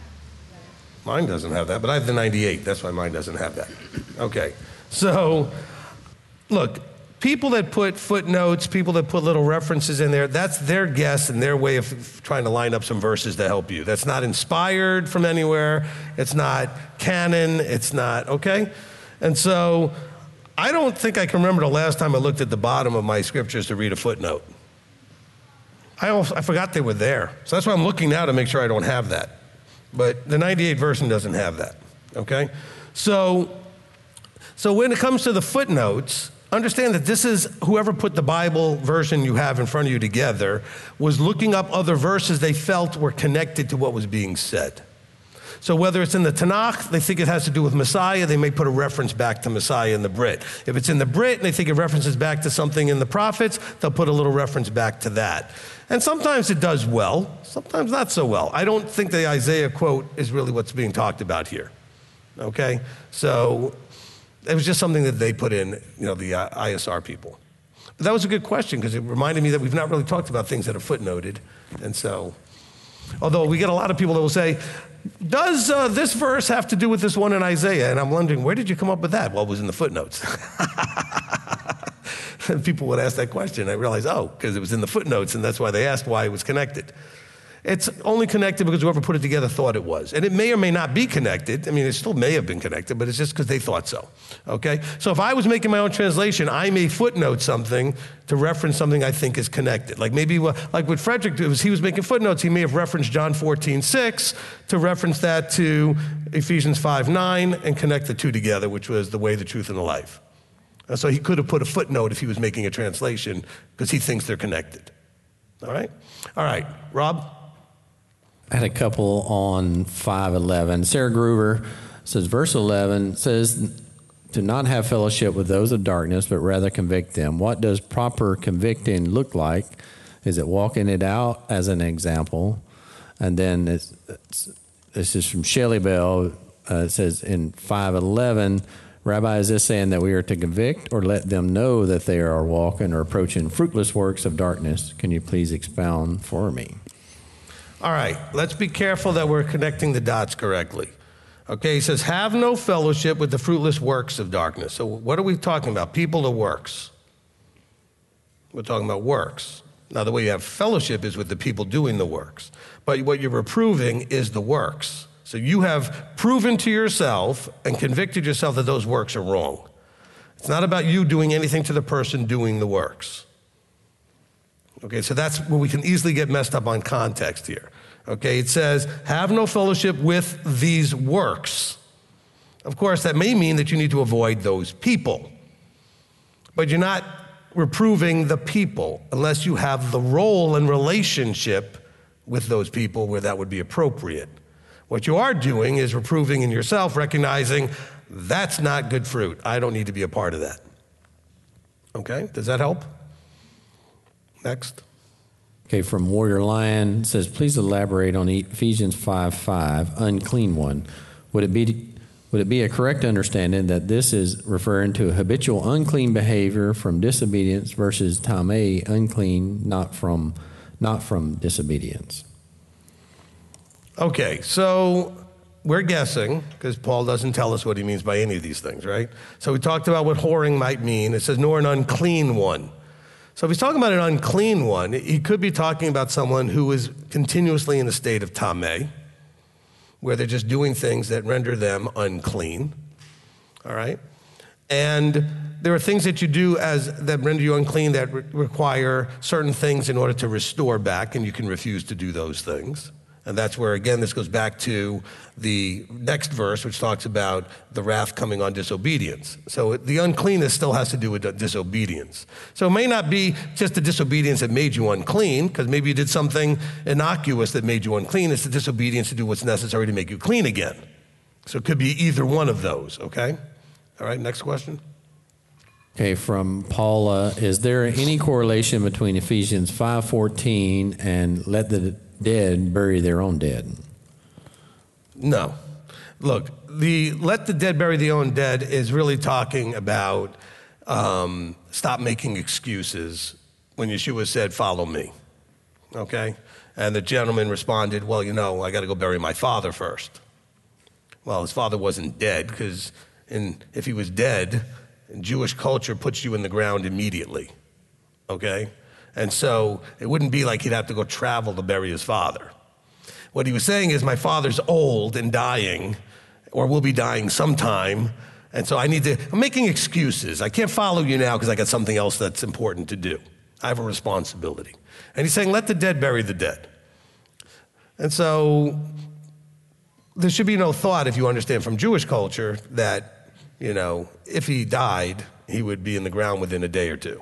Mine doesn't have that, but I have the ninety-eight. That's why mine doesn't have that. Okay, so look, people that put footnotes, people that put little references in there, that's their guess and their way of trying to line up some verses to help you. That's not inspired from anywhere. It's not canon. It's not, okay? And so I don't think I can remember the last time I looked at the bottom of my scriptures to read a footnote. I, also, I forgot they were there. So that's why I'm looking now to make sure I don't have that. But the ninety-eight version doesn't have that, okay? So, so when it comes to the footnotes, understand that this is whoever put the Bible version you have in front of you together was looking up other verses they felt were connected to what was being said. So whether it's in the Tanakh, they think it has to do with Messiah, they may put a reference back to Messiah in the Brit. If it's in the Brit and they think it references back to something in the prophets, they'll put a little reference back to that. And sometimes it does well, sometimes not so well. I don't think the Isaiah quote is really what's being talked about here, okay? So it was just something that they put in, you know, the uh, I S R people. But that was a good question because it reminded me that we've not really talked about things that are footnoted. And so, Although we get a lot of people that will say, does uh, this verse have to do with this one in Isaiah? And I'm wondering, where did you come up with that? Well, it was in the footnotes. People would ask that question. I realized, oh, because it was in the footnotes, and that's why they asked why it was connected. It's only connected because whoever put it together thought it was. And it may or may not be connected. I mean, it still may have been connected, but it's just because they thought so, okay? So if I was making my own translation, I may footnote something to reference something I think is connected. Like maybe, like what Frederick did was he was making footnotes, he may have referenced John fourteen six to reference that to Ephesians five nine and connect the two together, which was the way, the truth, and the life. And so he could have put a footnote if he was making a translation because he thinks they're connected. All right? All right, Rob? I had a couple on five eleven. Sarah Groover says, verse eleven says, to not have fellowship with those of darkness, but rather convict them. What does proper convicting look like? Is it walking it out as an example? And then it's, it's, this is from Shelley Bell. Uh, it says in five eleven, Rabbi, is this saying that we are to convict or let them know that they are walking or approaching fruitless works of darkness? Can you please expound for me? All right, let's be careful that we're connecting the dots correctly. Okay, he says, have no fellowship with the fruitless works of darkness. So what are we talking about? People or works? We're talking about works. Now, the way you have fellowship is with the people doing the works. But what you're reproving is the works. So you have proven to yourself and convicted yourself that those works are wrong. It's not about you doing anything to the person doing the works. Okay, so that's where we can easily get messed up on context here. Okay, it says, have no fellowship with these works. Of course, that may mean that you need to avoid those people. But you're not reproving the people unless you have the role and relationship with those people where that would be appropriate. What you are doing is reproving in yourself, recognizing that's not good fruit. I don't need to be a part of that. Okay, does that help? Next. Okay, from Warrior Lion, it says, please elaborate on Ephesians five five, unclean one. Would it be would it be a correct understanding that this is referring to a habitual unclean behavior from disobedience versus tamei, unclean, not from not from disobedience? Okay, so we're guessing, because Paul doesn't tell us what he means by any of these things, right? So we talked about what whoring might mean. It says, nor an unclean one. So if he's talking about an unclean one, he could be talking about someone who is continuously in a state of tamei, where they're just doing things that render them unclean, all right? And there are things that you do as that render you unclean that re- require certain things in order to restore back, and you can refuse to do those things. And that's where, again, this goes back to the next verse, which talks about the wrath coming on disobedience. So the uncleanness still has to do with disobedience. So it may not be just the disobedience that made you unclean, because maybe you did something innocuous that made you unclean. It's the disobedience to do what's necessary to make you clean again. So it could be either one of those, okay? All right, next question. Okay, from Paula, is there any correlation between Ephesians five fourteen and let the dead bury their own dead? No. Look, the let the dead bury their own dead is really talking about um, stop making excuses when Yeshua said, follow me, okay? And the gentleman responded, well, you know, I got to go bury my father first. Well, his father wasn't dead, because if he was dead, Jewish culture puts you in the ground immediately, okay? And so it wouldn't be like he'd have to go travel to bury his father. What he was saying is, my father's old and dying, or will be dying sometime, and so I need to, I'm making excuses. I can't follow you now because I got something else that's important to do. I have a responsibility. And he's saying, let the dead bury the dead. And so there should be no thought, if you understand from Jewish culture, that, you know, if he died, he would be in the ground within a day or two.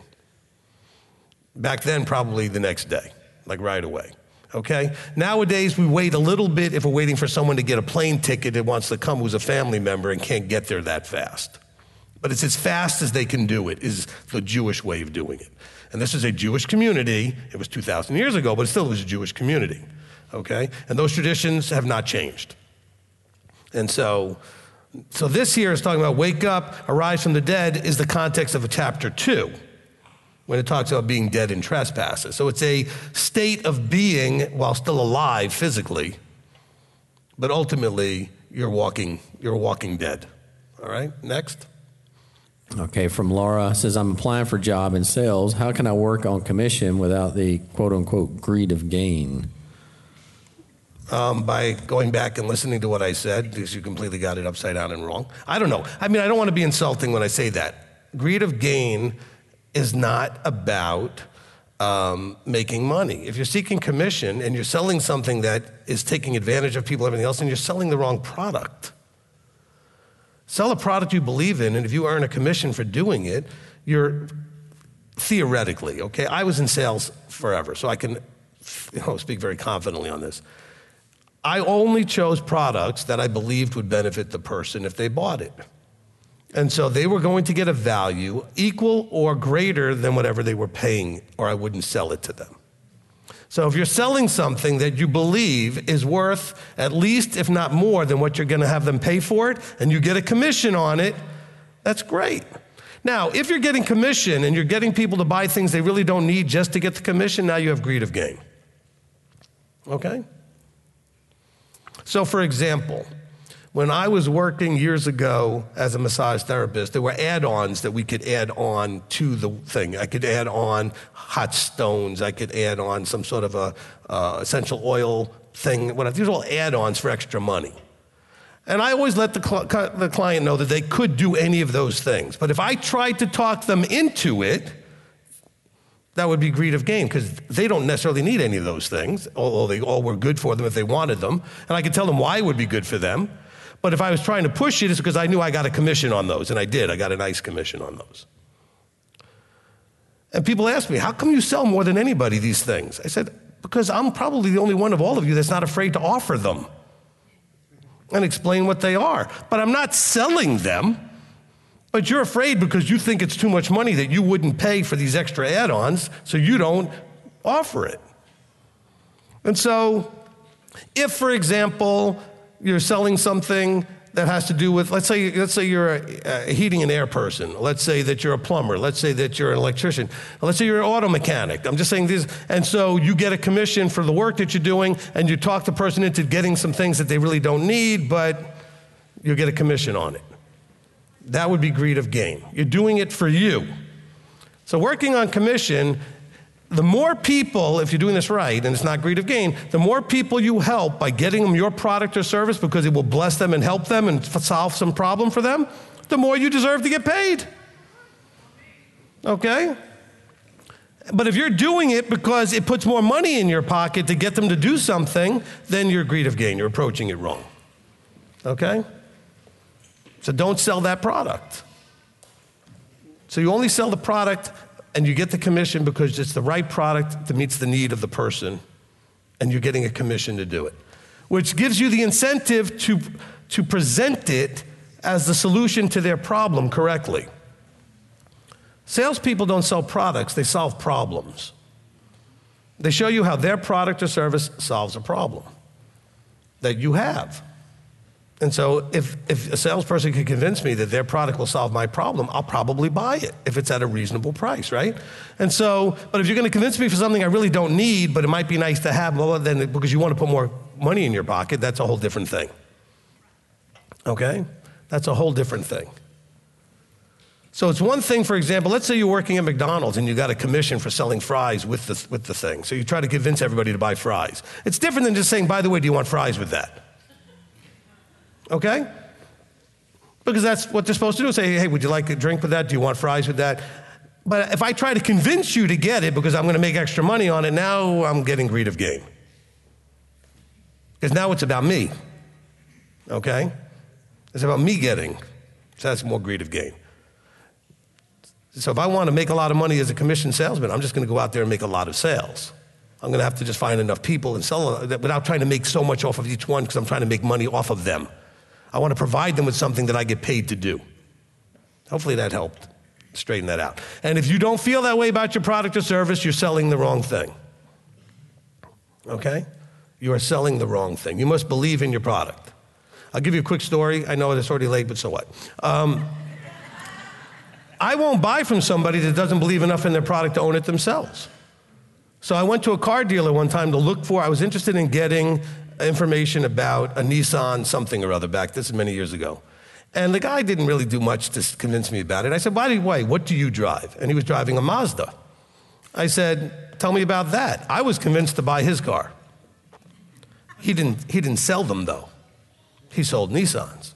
Back then, probably the next day, like right away, okay? Nowadays, we wait a little bit if we're waiting for someone to get a plane ticket that wants to come who's a family member and can't get there that fast. But it's as fast as they can do it, is the Jewish way of doing it. And this is a Jewish community. It was two thousand years ago, but it still was a Jewish community, okay? And those traditions have not changed. And so, so this here is talking about wake up, arise from the dead, is the context of chapter two. when it talks about being dead in trespasses. So it's a state of being while still alive physically, but ultimately you're walking, you're walking dead. All right, next. Okay, from Laura, says, I'm applying for a job in sales. How can I work on commission without the quote-unquote greed of gain? Um, by going back and listening to what I said, because you completely got it upside down and wrong. I don't know. I mean, I don't want to be insulting when I say that. Greed of gain is not about um, making money. If you're seeking commission and you're selling something that is taking advantage of people, everything else, and you're selling the wrong product. Sell a product you believe in, and if you earn a commission for doing it, you're theoretically, okay? I was in sales forever, so I can you know, speak very confidently on this. I only chose products that I believed would benefit the person if they bought it. And so they were going to get a value equal or greater than whatever they were paying, or I wouldn't sell it to them. So if you're selling something that you believe is worth at least, if not more, than what you're going to have them pay for it, and you get a commission on it, that's great. Now, if you're getting commission and you're getting people to buy things they really don't need just to get the commission, now you have greed of gain. Okay? So for example, when I was working years ago as a massage therapist, there were add-ons that we could add on to the thing. I could add on hot stones. I could add on some sort of a uh, essential oil thing. These are all add-ons for extra money. And I always let the, cl- the client know that they could do any of those things. But if I tried to talk them into it, that would be greed of gain, because they don't necessarily need any of those things, although they all were good for them if they wanted them. And I could tell them why it would be good for them. But if I was trying to push it, it's because I knew I got a commission on those, and I did. I got a nice commission on those. And people ask me, how come you sell more than anybody these things? I said, because I'm probably the only one of all of you that's not afraid to offer them and explain what they are. But I'm not selling them. But you're afraid because you think it's too much money that you wouldn't pay for these extra add-ons, so you don't offer it. And so if, for example, you're selling something that has to do with, let's say, let's say you're a, a heating and air person. Let's say that you're a plumber. Let's say that you're an electrician. Let's say you're an auto mechanic. I'm just saying this. And so you get a commission for the work that you're doing, and you talk the person into getting some things that they really don't need, but you get a commission on it. That would be greed of gain. You're doing it for you. So working on commission, the more people, if you're doing this right, and it's not greed of gain, the more people you help by getting them your product or service because it will bless them and help them and f- solve some problem for them, the more you deserve to get paid. Okay? But if you're doing it because it puts more money in your pocket to get them to do something, then you're greed of gain. You're approaching it wrong. Okay? So don't sell that product. So you only sell the product and you get the commission because it's the right product that meets the need of the person, and you're getting a commission to do it, which gives you the incentive to, to present it as the solution to their problem correctly. Salespeople don't sell products, they solve problems. They show you how their product or service solves a problem that you have. And so if, if a salesperson can convince me that their product will solve my problem, I'll probably buy it if it's at a reasonable price, right? And so, but if you're going to convince me for something I really don't need, but it might be nice to have, well, then because you want to put more money in your pocket, that's a whole different thing. Okay? That's a whole different thing. So it's one thing, for example, let's say you're working at McDonald's and you got a commission for selling fries with the, with the thing. So you try to convince everybody to buy fries. It's different than just saying, by the way, do you want fries with that? Okay? Because that's what they're supposed to do. Say, hey, would you like a drink with that? Do you want fries with that? But if I try to convince you to get it because I'm going to make extra money on it, now I'm getting greed of gain. Because now it's about me. Okay? It's about me getting. So that's more greed of gain. So if I want to make a lot of money as a commission salesman, I'm just going to go out there and make a lot of sales. I'm going to have to just find enough people and sell it without trying to make so much off of each one because I'm trying to make money off of them. I want to provide them with something that I get paid to do. Hopefully that helped straighten that out. And if you don't feel that way about your product or service, you're selling the wrong thing. Okay? You are selling the wrong thing. You must believe in your product. I'll give you a quick story. I know it's already late, but so what? Um, I won't buy from somebody that doesn't believe enough in their product to own it themselves. So I went to a car dealer one time to look for, I was interested in getting information about a Nissan something or other back, this is many years ago. And the guy didn't really do much to convince me about it. I said, by the way, what do you drive? And he was driving a Mazda. I said, tell me about that. I was convinced to buy his car. He didn't, he didn't sell them, though. He sold Nissans.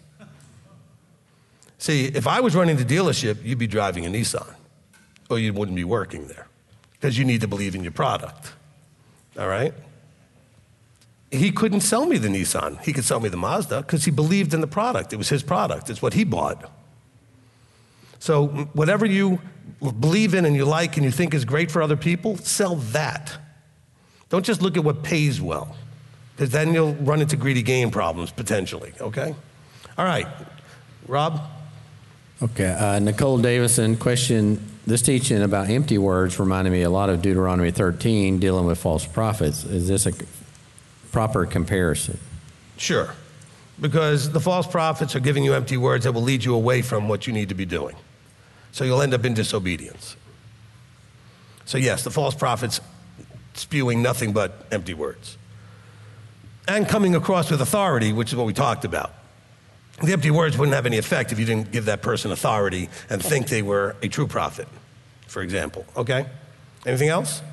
See, if I was running the dealership, you'd be driving a Nissan, or you wouldn't be working there, because you need to believe in your product, all right? He couldn't sell me the Nissan. He could sell me the Mazda because he believed in the product. It was his product. It's what he bought. So whatever you believe in and you like and you think is great for other people, sell that. Don't just look at what pays well, because then you'll run into greedy gain problems potentially, okay? All right, Rob? Okay, uh, Nicole Davison, question, this teaching about empty words reminded me a lot of Deuteronomy thirteen dealing with false prophets. Is this a proper comparison? Sure, because the false prophets are giving you empty words that will lead you away from what you need to be doing. So you'll end up in disobedience. So yes, the false prophets spewing nothing but empty words. And coming across with authority, which is what we talked about. The empty words wouldn't have any effect if you didn't give that person authority and think they were a true prophet, for example, okay? Anything else?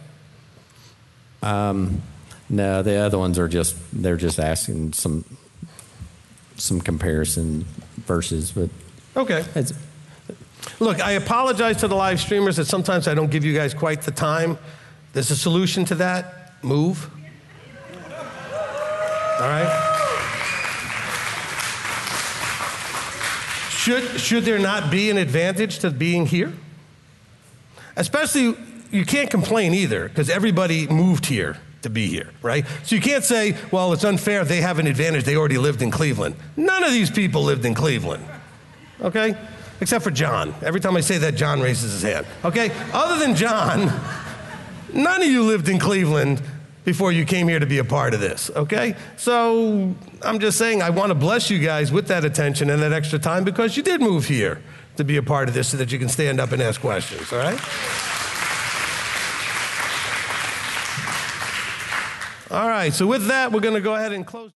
Um, no, the other ones are just, they're just asking some some comparison verses, but... Okay. It's, Look, I apologize to the live streamers that sometimes I don't give you guys quite the time. There's a solution to that. Move. All right? Should, should there not be an advantage to being here? Especially, you can't complain either, because everybody moved here to be here, right? So you can't say, well, it's unfair, they have an advantage, they already lived in Cleveland. None of these people lived in Cleveland, okay? Except for John. Every time I say that, John raises his hand, okay? Other than John, none of you lived in Cleveland before you came here to be a part of this, okay? So I'm just saying I want to bless you guys with that attention and that extra time because you did move here to be a part of this so that you can stand up and ask questions, all right? All right, so with that, we're going to go ahead and close.